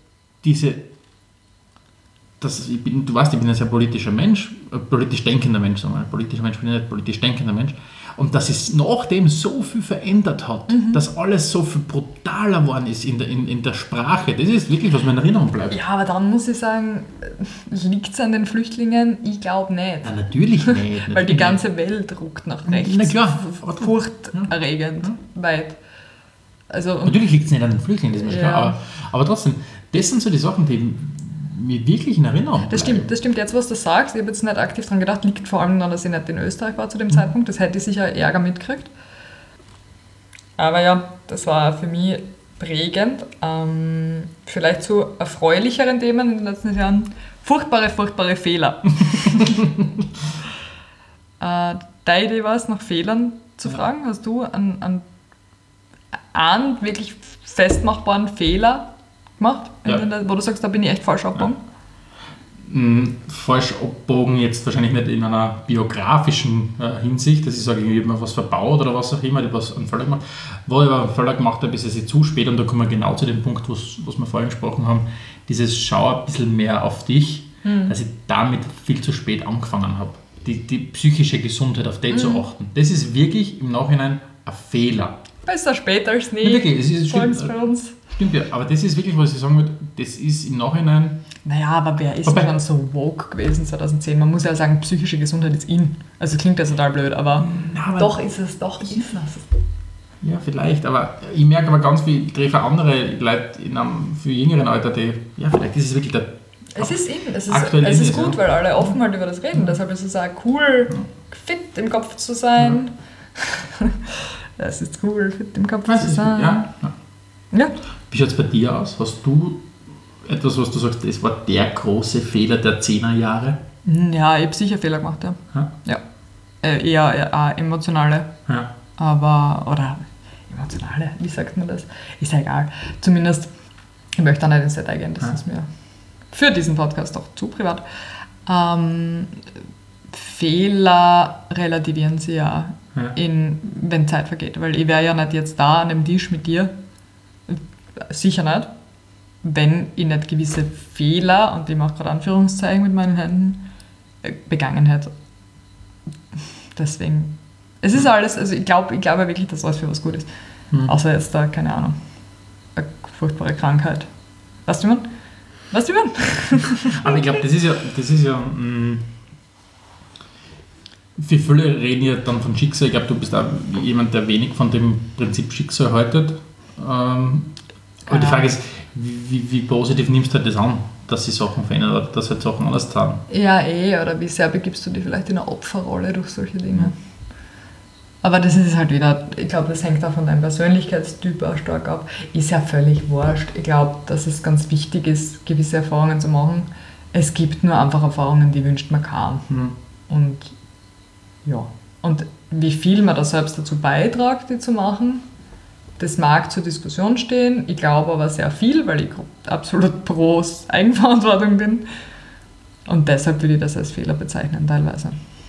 weißt, ich bin ein sehr politischer Mensch, politisch denkender Mensch, sagen wir mal. Politischer Mensch bin ich nicht, politisch denkender Mensch. Und dass es nachdem so viel verändert hat, dass alles so viel brutaler geworden ist in der Sprache, das ist wirklich, was mir in Erinnerung bleibt. Ja, aber dann muss ich sagen, liegt es an den Flüchtlingen? Ich glaube nicht. Na, natürlich nicht. Weil die ganze Welt ruckt nach rechts. Na klar. Furchterregend, weit. Also, natürlich liegt es nicht an den Flüchtlingen, das ist mir klar. Aber trotzdem, das sind so die Sachen, die mir wirklich in Erinnerung bleiben. Das stimmt jetzt, was du sagst. Ich habe jetzt nicht aktiv dran gedacht, liegt vor allem daran, dass ich nicht in Österreich war zu dem Zeitpunkt. Das hätte ich sicher Ärger mitgekriegt. Aber ja, das war für mich prägend. Vielleicht zu erfreulicheren Themen in den letzten Jahren. Furchtbare Fehler. Deine Idee war es, nach Fehlern zu fragen. Hast du einen wirklich festmachbaren Fehler gemacht, wo du sagst, da bin ich echt falsch abgebogen? Falsch abgebogen jetzt wahrscheinlich nicht in einer biografischen Hinsicht, dass ich sage, ich habe mir was verbaut oder was auch immer, ich habe was einen Fehler gemacht. Wo ich aber einen Fehler gemacht habe, ist es zu spät, und da kommen wir genau zu dem Punkt, was wir vorhin gesprochen haben, dieses Schau ein bisschen mehr auf dich, dass ich damit viel zu spät angefangen habe. Die psychische Gesundheit, auf die zu achten. Das ist wirklich im Nachhinein ein Fehler. Besser spät als nie. Ja, wirklich, bei uns. Stimmt ja, aber das ist wirklich, was ich sagen würde, das ist im Nachhinein... Naja, aber wer ist denn dann so woke gewesen 2010? Man muss ja sagen, psychische Gesundheit ist in. Also klingt das total blöd, aber doch ist es. Ja, vielleicht, aber ich merke aber ganz viel, ich treffe andere Leute in einem viel jüngeren Alter, die, ja, vielleicht ist es wirklich der... Es ist gut, weil alle offen halt über das reden. Deshalb ist es auch cool, fit im Kopf zu sein. Es ist cool, fit im Kopf zu sein. Ja. Wie schaut es bei dir aus? Hast du etwas, was du sagst, das war der große Fehler der 10er Jahre? Ja, ich habe sicher Fehler gemacht, ja. Eher emotionale. Ja. Oder emotionale, wie sagt man das? Ist ja egal. Zumindest, ich möchte da nicht ins Detail gehen, das ist mir für diesen Podcast auch zu privat. Fehler relativieren sie wenn Zeit vergeht, weil ich wäre ja nicht jetzt da an dem Tisch mit dir, sicher nicht, wenn ich nicht gewisse Fehler, und ich mache gerade Anführungszeichen mit meinen Händen, begangen hätte. Deswegen, es ist alles, also ich glaube wirklich, dass alles für was gut ist. Außer jetzt da, keine Ahnung, eine furchtbare Krankheit. Weißt du, wie man? Aber ich glaube, das ist ja für viele reden ja dann von Schicksal. Ich glaube, du bist auch jemand, der wenig von dem Prinzip Schicksal haltet. Aber die Frage ist, wie positiv nimmst du das an, dass sich Sachen verändern oder dass halt Sachen anders tun? Ja, oder wie sehr begibst du dich vielleicht in eine Opferrolle durch solche Dinge? Aber das ist halt wieder, ich glaube, das hängt auch von deinem Persönlichkeitstyp auch stark ab. Ist ja völlig wurscht. Ich glaube, dass es ganz wichtig ist, gewisse Erfahrungen zu machen. Es gibt nur einfach Erfahrungen, die wünscht man kann. Und ja, und wie viel man da selbst dazu beiträgt, die zu machen, das mag zur Diskussion stehen. Ich glaube aber sehr viel, weil ich absolut pro Eigenverantwortung bin. Und deshalb würde ich das als Fehler bezeichnen, teilweise.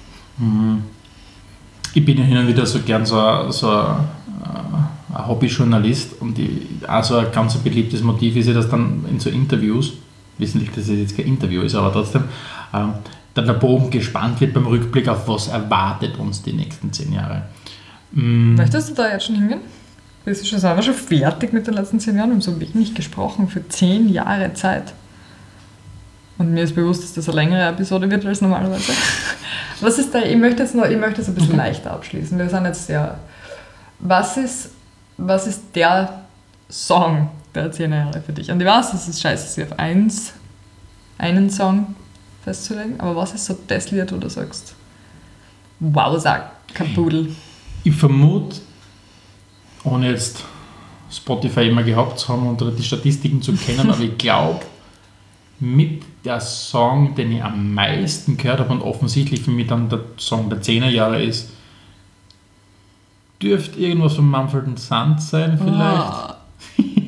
Ich bin ja hin und wieder so gern so ein Hobbyjournalist, und auch so ein ganz beliebtes Motiv ist ja, dass dann in so Interviews, wissentlich, dass es jetzt kein Interview ist, aber trotzdem, dann der Bogen gespannt wird beim Rückblick auf was erwartet uns die nächsten 10 Jahre. Möchtest du da jetzt schon hingehen? Sind wir schon fertig mit den letzten 10 Jahren? Wir haben so wenig gesprochen für 10 Jahre Zeit. Und mir ist bewusst, dass das eine längere Episode wird als normalerweise. Was ist da? Ich möchte es ein bisschen leichter abschließen. Wir sind jetzt was ist der Song der 10 Jahre für dich? Und ich weiß, es ist scheiße, sich auf einen Song festzulegen, aber was ist so das Lied, wo du sagst, wow, sag, Kapudel. Ich vermute, ohne jetzt Spotify immer gehabt zu haben oder die Statistiken zu kennen, aber ich glaube, mit der Song, den ich am meisten gehört habe und offensichtlich für mich dann der Song der 10er Jahre ist, dürfte irgendwas von Mumford & Sons sein vielleicht.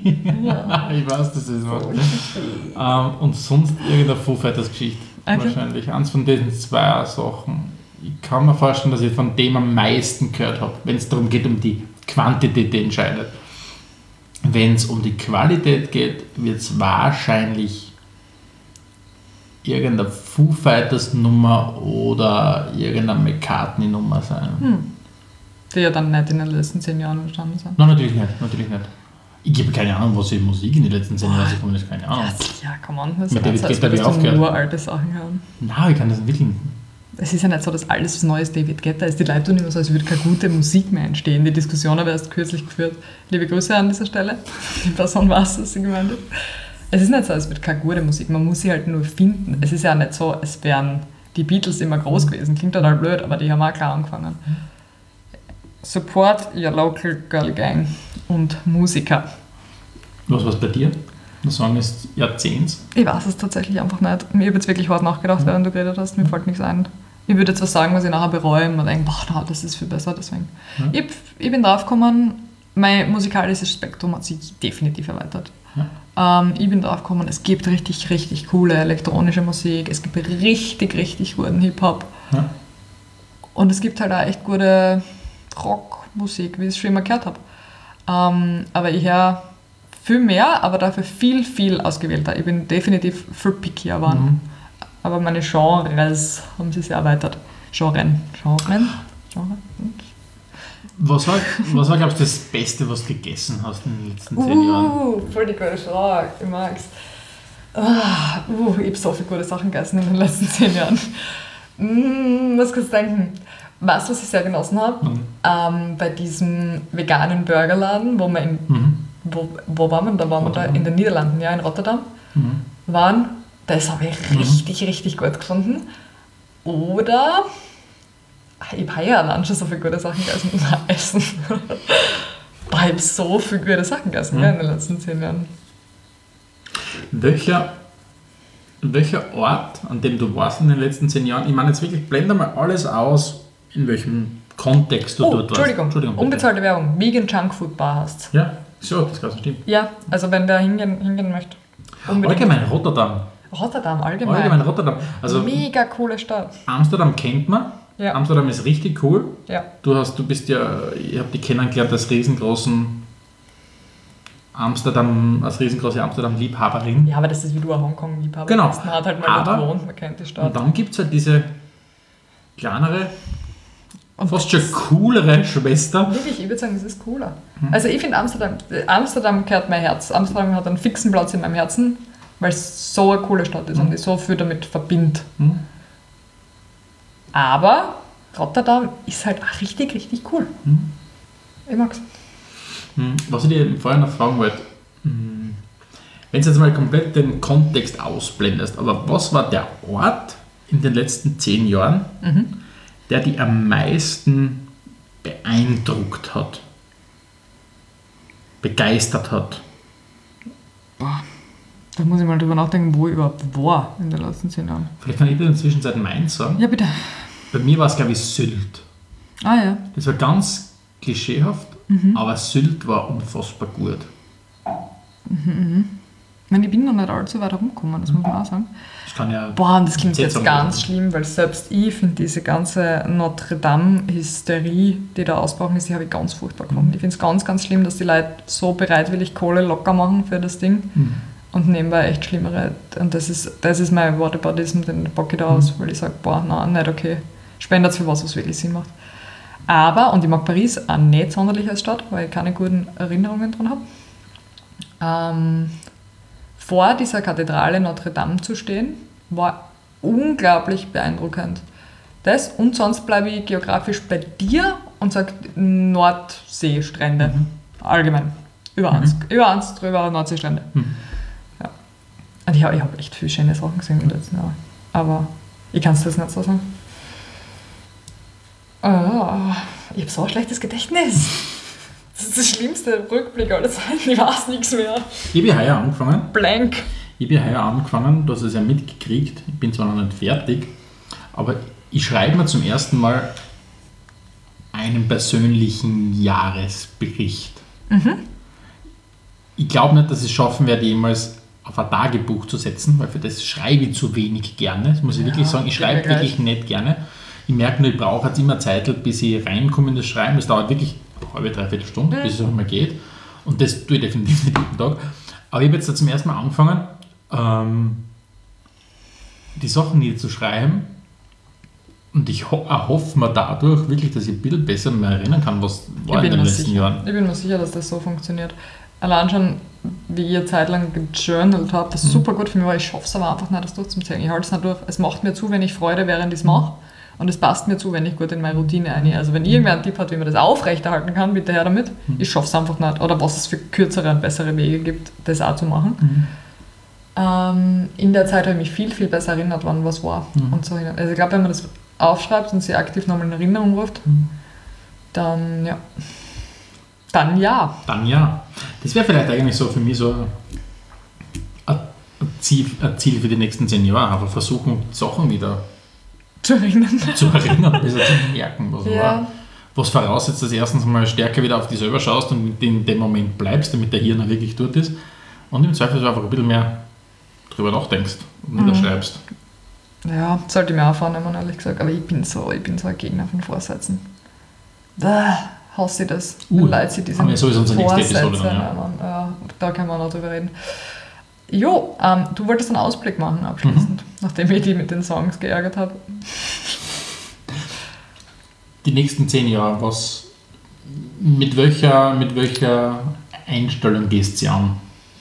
Ich weiß, das ist was. Und sonst irgendeine Foo Fighters Geschichte. Okay. Wahrscheinlich. Eins von diesen zwei Sachen. Ich kann mir vorstellen, dass ich von dem am meisten gehört habe, wenn es darum geht, um die Quantität, die entscheidet. Wenn es um die Qualität geht, wird es wahrscheinlich irgendeine Foo Fighters Nummer oder irgendeine McCartney Nummer sein. Die ja dann nicht in den letzten 10 Jahren entstanden sind. Nein, natürlich nicht. Ich habe keine Ahnung, was die Musik in den letzten 10 Jahren rausgekommen ist. Keine Ahnung. Ja, come on. Das mit David Guetta wir aufgehört. Nur alte Sachen hören. Nein, ich kann das wirklich. Es ist ja nicht so, dass alles was Neues David Guetta ist. Die Leute tun immer so, als würde keine gute Musik mehr entstehen. Die Diskussion habe ich erst kürzlich geführt. Liebe Grüße an dieser Stelle. Die Person weiß, was sie gemeint hat. Es ist nicht so, als würde keine gute Musik. Man muss sie halt nur finden. Es ist ja nicht so, als wären die Beatles immer groß gewesen. Klingt total blöd, aber die haben auch klar angefangen. Support your local girl gang und Musiker. Was war es bei dir? Der Song ist Jahrzehnts. Ich weiß es tatsächlich einfach nicht. Ich habe jetzt wirklich hart nachgedacht, während du geredet hast. Mir fällt nichts ein. Ich würde jetzt was sagen, was ich nachher bereue und denke, boah, das ist viel besser. Deswegen. Ja. Ich bin draufgekommen, mein musikalisches Spektrum hat sich definitiv erweitert. Ja. Ich bin draufgekommen, es gibt richtig, richtig coole elektronische Musik. Es gibt richtig, richtig guten Hip-Hop. Ja. Und es gibt halt auch echt gute Rockmusik, wie ich es schon immer gehört habe. Aber ich höre viel mehr, aber dafür viel, viel ausgewählter. Ich bin definitiv viel pickier geworden. Aber meine Genres haben sich sehr erweitert. Genren. Was war, glaubst du, das Beste, was du gegessen hast in den letzten 10 Jahren? Voll die gute Frage. Ich mag's. Ich habe so viele gute Sachen gegessen in den letzten 10 Jahren. Was kannst du denken? Weißt du, was ich sehr genossen habe? Bei diesem veganen Burgerladen, wo wir in... Wo waren wir? Da waren wir da in den Niederlanden, ja, in Rotterdam. Waren. Das habe ich richtig, richtig gut gefunden. Oder ich habe ja allein schon so viele gute Sachen gegessen. Essen. Ich habe so viele gute Sachen gegessen in den letzten 10 Jahren. Welcher Ort, an dem du warst in den letzten 10 Jahren, ich meine jetzt wirklich, blende mal alles aus, in welchem Kontext du dort warst. Entschuldigung, unbezahlte Werbung. Vegan Junk Food Bar hast. Ja, so, das kann stimmt. Ja, also wenn der hingehen möchte. Unbedingt. Allgemein Rotterdam. Allgemein Rotterdam. Also mega coole Stadt. Amsterdam kennt man. Ja. Amsterdam ist richtig cool. Ja. Ich habe die kennengelernt als riesengroße Amsterdam-Liebhaberin. Ja, aber das ist wie du ein Hongkong-Liebhaber. Genau. Man hat halt mal dort gewohnt, man kennt die Stadt. Und dann gibt es halt diese kleinere, fast schon coolere Schwester. Wirklich, ich würde sagen, es ist cooler. Also ich finde Amsterdam gehört mein Herz. Amsterdam hat einen fixen Platz in meinem Herzen, weil es so eine coole Stadt ist und ich so viel damit verbinde. Aber Rotterdam ist halt auch richtig, richtig cool. Ich mag's. Was ich dir vorher noch fragen wollte, wenn du jetzt mal komplett den Kontext ausblendest, aber was war der Ort in den letzten 10 Jahren, der dich am meisten beeindruckt hat, begeistert hat? Boah, da muss ich mal drüber nachdenken, wo ich überhaupt war in den letzten 10 Jahren. Vielleicht kann ich dir in der Zwischenzeit meins sagen. Ja, bitte. Bei mir war es, glaube ich, Sylt. Ah ja. Das war ganz klischeehaft, aber Sylt war unfassbar gut. Ich meine, ich bin noch nicht allzu weit herumgekommen, das muss man auch sagen. Das kann ja. Boah, und das klingt jetzt ganz schlimm, weil selbst ich finde diese ganze Notre Dame-Hysterie, die da ausgebrochen ist, die habe ich ganz furchtbar gefunden. Ich finde es ganz, ganz schlimm, dass die Leute so bereitwillig Kohle locker machen für das Ding und nebenbei echt Schlimmere. Und das ist mein Whataboutism, den packe ich da aus, weil ich sage, boah, nein, nicht okay. Spendet für was wirklich Sinn macht. Aber, und ich mag Paris auch nicht sonderlich als Stadt, weil ich keine guten Erinnerungen dran habe. Vor dieser Kathedrale Notre Dame zu stehen, war unglaublich beeindruckend. Das und sonst bleibe ich geografisch bei dir und sage Nordseestrände. Allgemein. Über eins drüber Nordseestrände. Ja. Und ich hab echt viele schöne Sachen gesehen im letzten Jahr. Aber ich kann es das nicht so sagen. Ich habe so ein schlechtes Gedächtnis. Das ist das schlimmste Rückblick aller Zeiten. Ich weiß nichts mehr. Ich habe heuer angefangen. Blank. Du hast es ja mitgekriegt. Ich bin zwar noch nicht fertig, aber ich schreibe mir zum ersten Mal einen persönlichen Jahresbericht. Ich glaube nicht, dass ich es schaffen werde, jemals auf ein Tagebuch zu setzen, weil für das schreibe ich zu wenig gerne. Das muss ich wirklich sagen. Ich schreibe wirklich nicht gerne. Ich merke nur, ich brauche jetzt immer Zeit, bis ich reinkomme in das Schreiben. Das dauert wirklich eine halbe, dreiviertel Stunde, bis es auch mal geht. Und das tue ich definitiv nicht jeden Tag. Aber ich habe jetzt zum ersten Mal angefangen, die Sachen niederzuschreiben. Und ich hoffe mir dadurch wirklich, dass ich ein bisschen besser mehr erinnern kann, was war in den letzten Jahren. Ich bin mir sicher, dass das so funktioniert. Allein schon, wie ich eine Zeit lang gejournalt habe, das ist super gut für mich, weil ich schaffe es aber einfach nicht, das durchzuziehen. Ich halte es nicht durch. Es macht mir zu wenig Freude, während ich es mache. Und es passt mir zu wenig gut in meine Routine ein. Also wenn irgendwer einen Tipp hat, wie man das aufrechterhalten kann, bitte her damit. Ich schaffe es einfach nicht. Oder was es für kürzere und bessere Wege gibt, das auch zu machen. In der Zeit habe ich mich viel, viel besser erinnert, wann was war. Und so. Also ich glaube, wenn man das aufschreibt und sie aktiv nochmal in Erinnerung ruft, dann ja. Dann ja. Das wäre vielleicht eigentlich so für mich so ein Ziel für die nächsten 10 Jahre. Aber versuchen, Sachen wieder zu erinnern, besser zu merken, was war. Was voraussetzt, dass erstens mal stärker wieder auf dich selber schaust und in dem Moment bleibst, damit der Hirn wirklich dort ist. Und im Zweifel einfach ein bisschen mehr drüber nachdenkst und niederschreibst. Ja, sollte ich mir auch vornehmen, ehrlich gesagt. Aber ich bin so ein Gegner von Vorsätzen. Da hasse ich das. Leute sich diese Vorsätze nehmen. Ja, da können wir noch drüber reden. Jo, du wolltest einen Ausblick machen abschließend, nachdem ich die mit den Songs geärgert habe. Die nächsten 10 Jahre, mit welcher Einstellung gehst du an?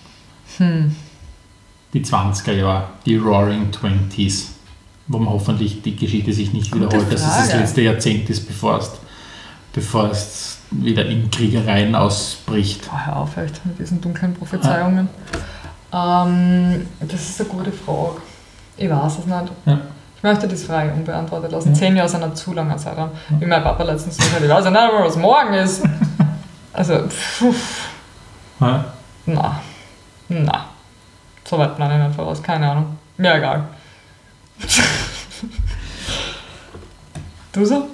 Die 20er Jahre, die Roaring Twenties, wo man hoffentlich die Geschichte sich nicht wiederholt, dass es das letzte Jahrzehnt ist, bevor es wieder in Kriegereien ausbricht. Hör auf, echt, mit diesen dunklen Prophezeiungen. Das ist eine gute Frage. Ich weiß es nicht. Ja. Ich möchte das frei unbeantwortet lassen. 10 Jahre sind eine zu lange Zeitraum. Wie mein Papa letztens gesagt hat, ich weiß ja nicht mal, was morgen ist. Also, Na. So weit plane ich nicht voraus, keine Ahnung. Mir egal. Du so?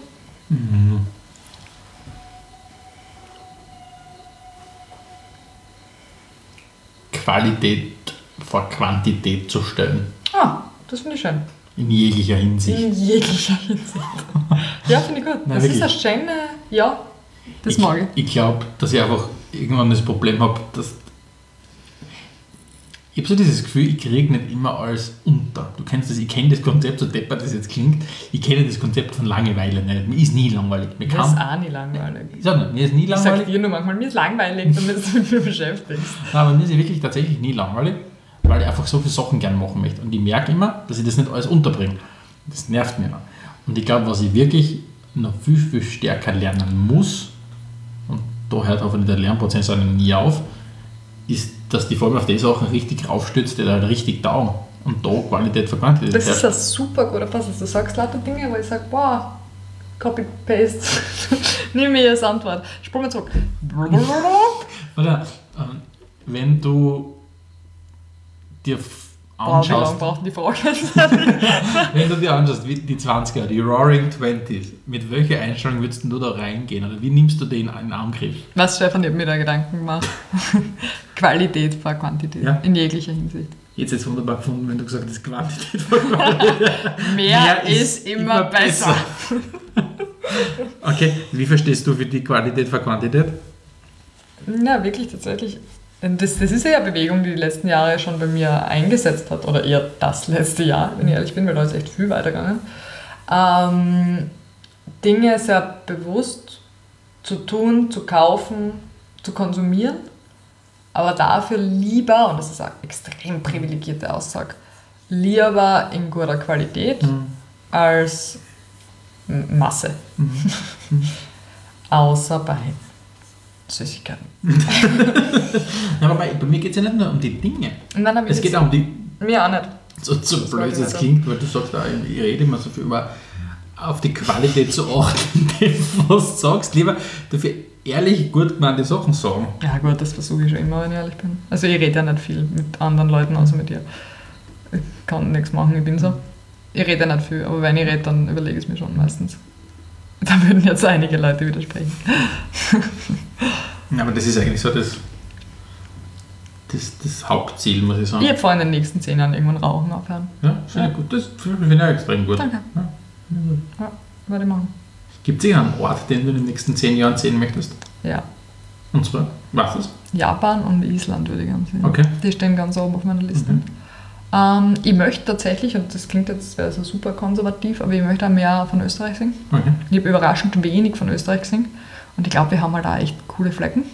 Qualität vor Quantität zu stellen. Das finde ich schön. In jeglicher Hinsicht. Ja, finde ich gut. Das ist eine schöne... Ja, das mag ich. Ich glaube, dass ich einfach irgendwann das Problem habe, dass... Ich habe so dieses Gefühl, ich kriege nicht immer alles unter. Du kennst das, ich kenne das Konzept, so deppert das jetzt klingt, ich kenne das Konzept von Langeweile nicht. Mir ist nie langweilig. Mir ist auch nie langweilig. Ich sage nicht, mir ist nie langweilig. Ich sage dir nur manchmal, mir ist langweilig, damit du dich mit mir beschäftigst. Nein, aber mir ist wirklich tatsächlich nie langweilig, weil ich einfach so viele Sachen gerne machen möchte. Und ich merke immer, dass ich das nicht alles unterbringe. Das nervt mir. Und ich glaube, was ich wirklich noch viel, viel stärker lernen muss, und da hört hoffentlich der Lernprozess nie auf, ist, dass die vor allem auf die Sachen richtig raufstützt, die halt richtig taugen. Und da Qualität für Quantität. Das ist ein super guter Pass. Du sagst lauter Dinge, wo ich sage, boah, Copy-Paste. Nimm mir als Antwort. Sprung mal zurück. Oder, wenn du dir anschaust... Wie lange braucht die Frage? Wenn du dir anschaust, wie die 20er, die Roaring Twenties, mit welcher Einstellung würdest du da reingehen? Oder wie nimmst du den in Angriff? Was, Stefan, ich habe mir da Gedanken gemacht. Qualität vor Quantität. Ja. In jeglicher Hinsicht. Jetzt ist es wunderbar gefunden, wenn du gesagt hast, Quantität vor Qualität. Mehr ist immer besser. Okay, wie verstehst du für die Qualität vor Quantität? Ja, wirklich tatsächlich. Das ist ja eine Bewegung, die letzten Jahre schon bei mir eingesetzt hat. Oder eher das letzte Jahr, wenn ich ehrlich bin, weil da ist echt viel weitergegangen. Dinge sehr bewusst zu tun, zu kaufen, zu konsumieren. Aber dafür lieber, und das ist eine extrem privilegierte Aussage, lieber in guter Qualität als Masse. Außer bei Süßigkeiten. Ja, aber bei mir geht es ja nicht nur um die Dinge. Nein, es geht auch um die... Mir auch nicht. So blöd es klingt, weil du sagst, ich rede immer so viel über auf die Qualität zu achten, was du sagst. Lieber dafür ehrlich, gut gemeinte Sachen sagen. Ja gut, das versuche ich schon immer, wenn ich ehrlich bin. Also ich rede ja nicht viel mit anderen Leuten, außer mit dir. Ich kann nichts machen, ich bin so. Ich rede ja nicht viel, aber wenn ich rede, dann überlege ich es mir schon meistens. Da würden jetzt einige Leute widersprechen. Ja, aber das ist eigentlich so das das Hauptziel, muss ich sagen. Ich habe vor, in den nächsten 10 Jahren irgendwann Rauchen aufhören. Ja, finde ich gut. Das finde ich auch extrem gut. Danke. Ja, werde ich machen. Gibt es irgendeinen Ort, den du in den nächsten 10 Jahren sehen möchtest? Ja. Und zwar, was ist? Japan und Island würde ich gerne sehen. Okay. Die stehen ganz oben auf meiner Liste. Ich möchte tatsächlich, und das klingt jetzt wäre so super konservativ, aber ich möchte auch mehr von Österreich sehen. Okay. Ich habe überraschend wenig von Österreich gesehen und ich glaube, wir haben halt auch echt coole Flecken.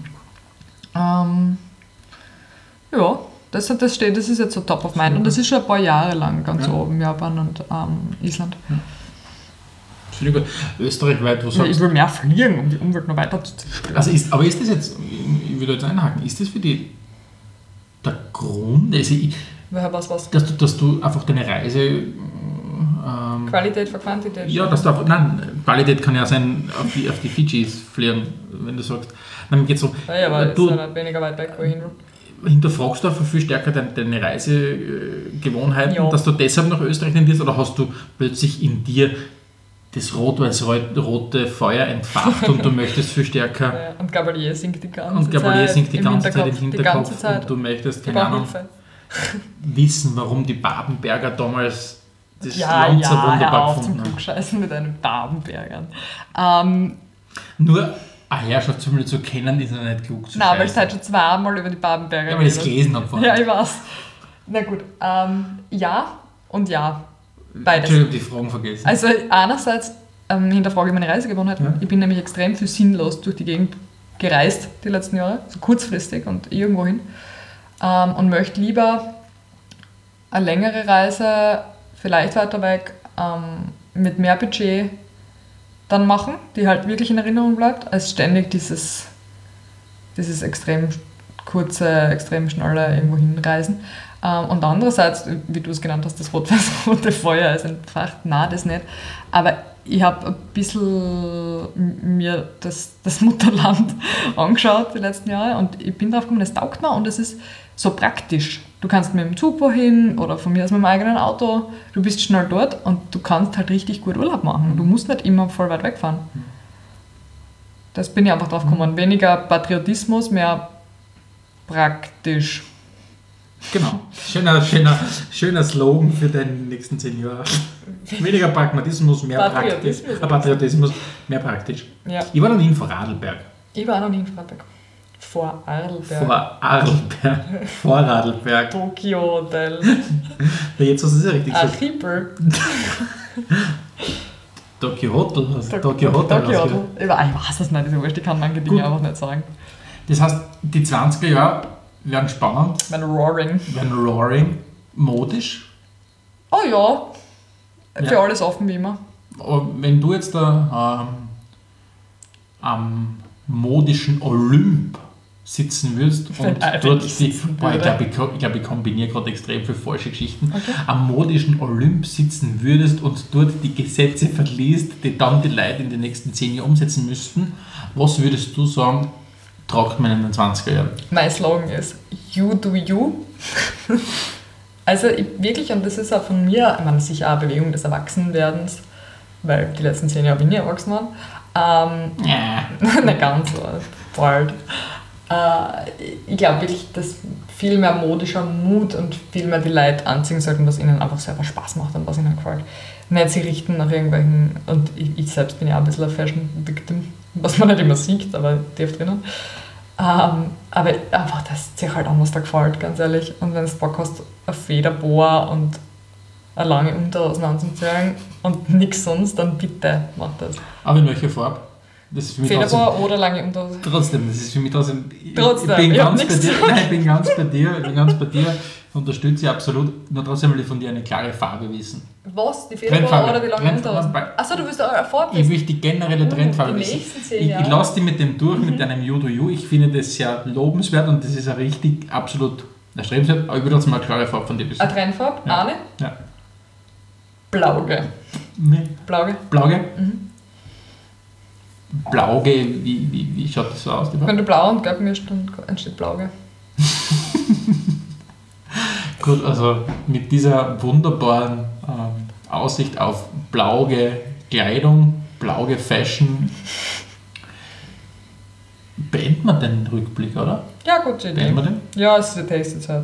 Ja, das ist jetzt so top of mind und das ist schon ein paar Jahre lang ganz oben, Japan und Island. Ja. Das finde ich gut. Österreich-weit, wo sagst Ich will mehr fliegen, um die Umwelt noch weiter zu zerstören. Also ist das jetzt, ich würde jetzt einhaken, ist das für die der Grund, also Was? dass du einfach deine Reise Qualität vor Quantität. ja, dass du einfach, nein, Qualität kann ja sein, auf die Fidschis fliegen, wenn du sagst, nein, mir geht's so, Ja, aber du ist ja nicht weniger weit weg, wo ich hin will. hinterfragst du einfach viel stärker deine Reisegewohnheiten, Ja. dass du deshalb nach Österreich tendierst, oder hast du plötzlich in dir das rot-weiß-rote Feuer entfacht und du möchtest viel stärker Ja, und Gabalier singt die ganze und Gabalier Zeit. singt die ganze Zeit im Die Hinterkopf ganze Zeit. und du möchtest, Ich keine brauche Ahnung, Hilfe. wissen, warum die Babenberger damals das Ja, Land so hör wunderbar auf zum gefunden haben. Klugscheißen mit einem Babenbergern. Nur eine Herrschaftssymbol zu kennen, ist ja nicht klug zu Nein, weil ich scheißen. halt schon zweimal über die Babenberger Ja, weil ich es geredet. gelesen habe vorhin. Ja, ich weiß. Na gut, ja und ja. Beides. Entschuldigung, die Fragen vergessen. Also einerseits hinterfrage ich meine Reisegewohnheiten. Ja. Ich bin nämlich extrem viel sinnlos durch die Gegend gereist die letzten Jahre, so kurzfristig und irgendwo hin. Und möchte lieber eine längere Reise, vielleicht weiter weg, mit mehr Budget dann machen, die halt wirklich in Erinnerung bleibt, als ständig dieses extrem kurze, extrem schnelle irgendwo hinreisen. Und andererseits, wie du es genannt hast, das rot-weiß-rote Feuer ist entfacht. Nein, das nicht. Aber ich habe ein bisschen mir das Mutterland angeschaut die letzten Jahre und ich bin drauf gekommen, es taugt mir und es ist so praktisch. Du kannst mit dem Zug wohin oder von mir aus mit dem eigenen Auto. Du bist schnell dort und du kannst halt richtig gut Urlaub machen. Du musst nicht immer voll weit wegfahren. Das bin ich einfach drauf gekommen. Weniger Patriotismus, mehr praktisch. Genau. Schöner Slogan für deine nächsten 10 Jahre. Weniger Pragmatismus, mehr Patriotismus. Patriotismus, mehr praktisch. Ja. Ich war noch nie in Vorarlberg. Ich war noch nie in Freiburg. Vor Arlberg. Vorarlberg. Tokio Hotel. Ja, jetzt hast du es ja richtig gesagt. Archipel. Tokio Hotel. Tokio Hotel. Ich weiß es nicht, ist wurscht, ich kann manche Dinge Gut. einfach nicht sagen. Das heißt, die 20er Jahre werden spannend, Mein Roaring. werden roaring, modisch. Oh ja. Für Ja. alles offen wie immer. Aber wenn du jetzt da am modischen Olymp sitzen würdest und Wenn dort ich die, sitzen boah, ich würde. glaube, ich kombiniere gerade extrem viele falsche Geschichten, Okay. am modischen Olymp sitzen würdest und dort die Gesetze verliest, die dann die Leute in den nächsten 10 Jahren umsetzen müssten, was würdest du sagen, tragt man in den 20er Jahren? Mein Slogan ist You do you. Also wirklich, und das ist auch von mir, ich meine, sicher auch eine Bewegung des Erwachsenwerdens, weil die letzten 10 Jahre bin ich erwachsen geworden. Ja. Nicht ganz, aber bald. Ich glaube wirklich, dass viel mehr modischer Mut und viel mehr die Leute anziehen sollten, was ihnen einfach selber Spaß macht und was ihnen gefällt. Nicht sie richten nach irgendwelchen, und ich selbst bin ja auch ein bisschen ein Fashion-Victim, was man nicht immer sieht, aber tief drinnen. Aber einfach, dass es dir halt anders da gefällt, ganz ehrlich. Und wenn du Bock hast, ein Federboa und eine lange Unterhosen anzuziehen und nichts sonst, dann bitte mach das. Aber in welcher Farbe? Das ist für mich Federboa oder lange Unterhose. trotzdem, das ist für mich trotzdem. Trotzdem, ich bin ich hab ganz bei nichts dir. zu sagen. Nein, ich bin ganz bei dir. Unterstütze ich absolut. Nur trotzdem will ich von dir eine klare Farbe wissen. Was? Die Federboa Trendfarbe. oder die lange Unterhosen? Achso, du willst eine Farbe Ich wissen. will die generelle Trendfarbe Die wissen. nächsten 10 Ich Jahre. lasse die mit dem durch, mit deinem You do You. Ich finde das sehr lobenswert und das ist ein richtig absolut erstrebenswert. Aber ich würde trotzdem mal eine klare Farbe von dir wissen. Eine Trendfarbe? Ja. Eine? Ja. Blauge. Nee. Blauge. Blauge? Blauge, wie schaut das so aus? Die Farbe? Wenn du blau und gelb mischst, dann entsteht Blauge. Gut, also mit dieser wunderbaren Aussicht auf blauge Kleidung, blauge Fashion, Beenden wir den Rückblick, oder? Ja, gute Idee. Beenden wir den? Ja, es ist eine Tastezeit.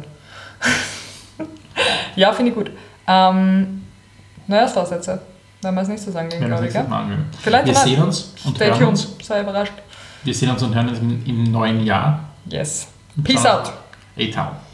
Ja, finde ich gut. Neujahrsvorsätze. Da haben wir es nicht so sagen gegen, glaube ich, gell? Vielleicht wir sehen uns und hören uns. Sei überrascht. Wir sehen uns und hören uns im neuen Jahr. Yes. Peace out. Ciao.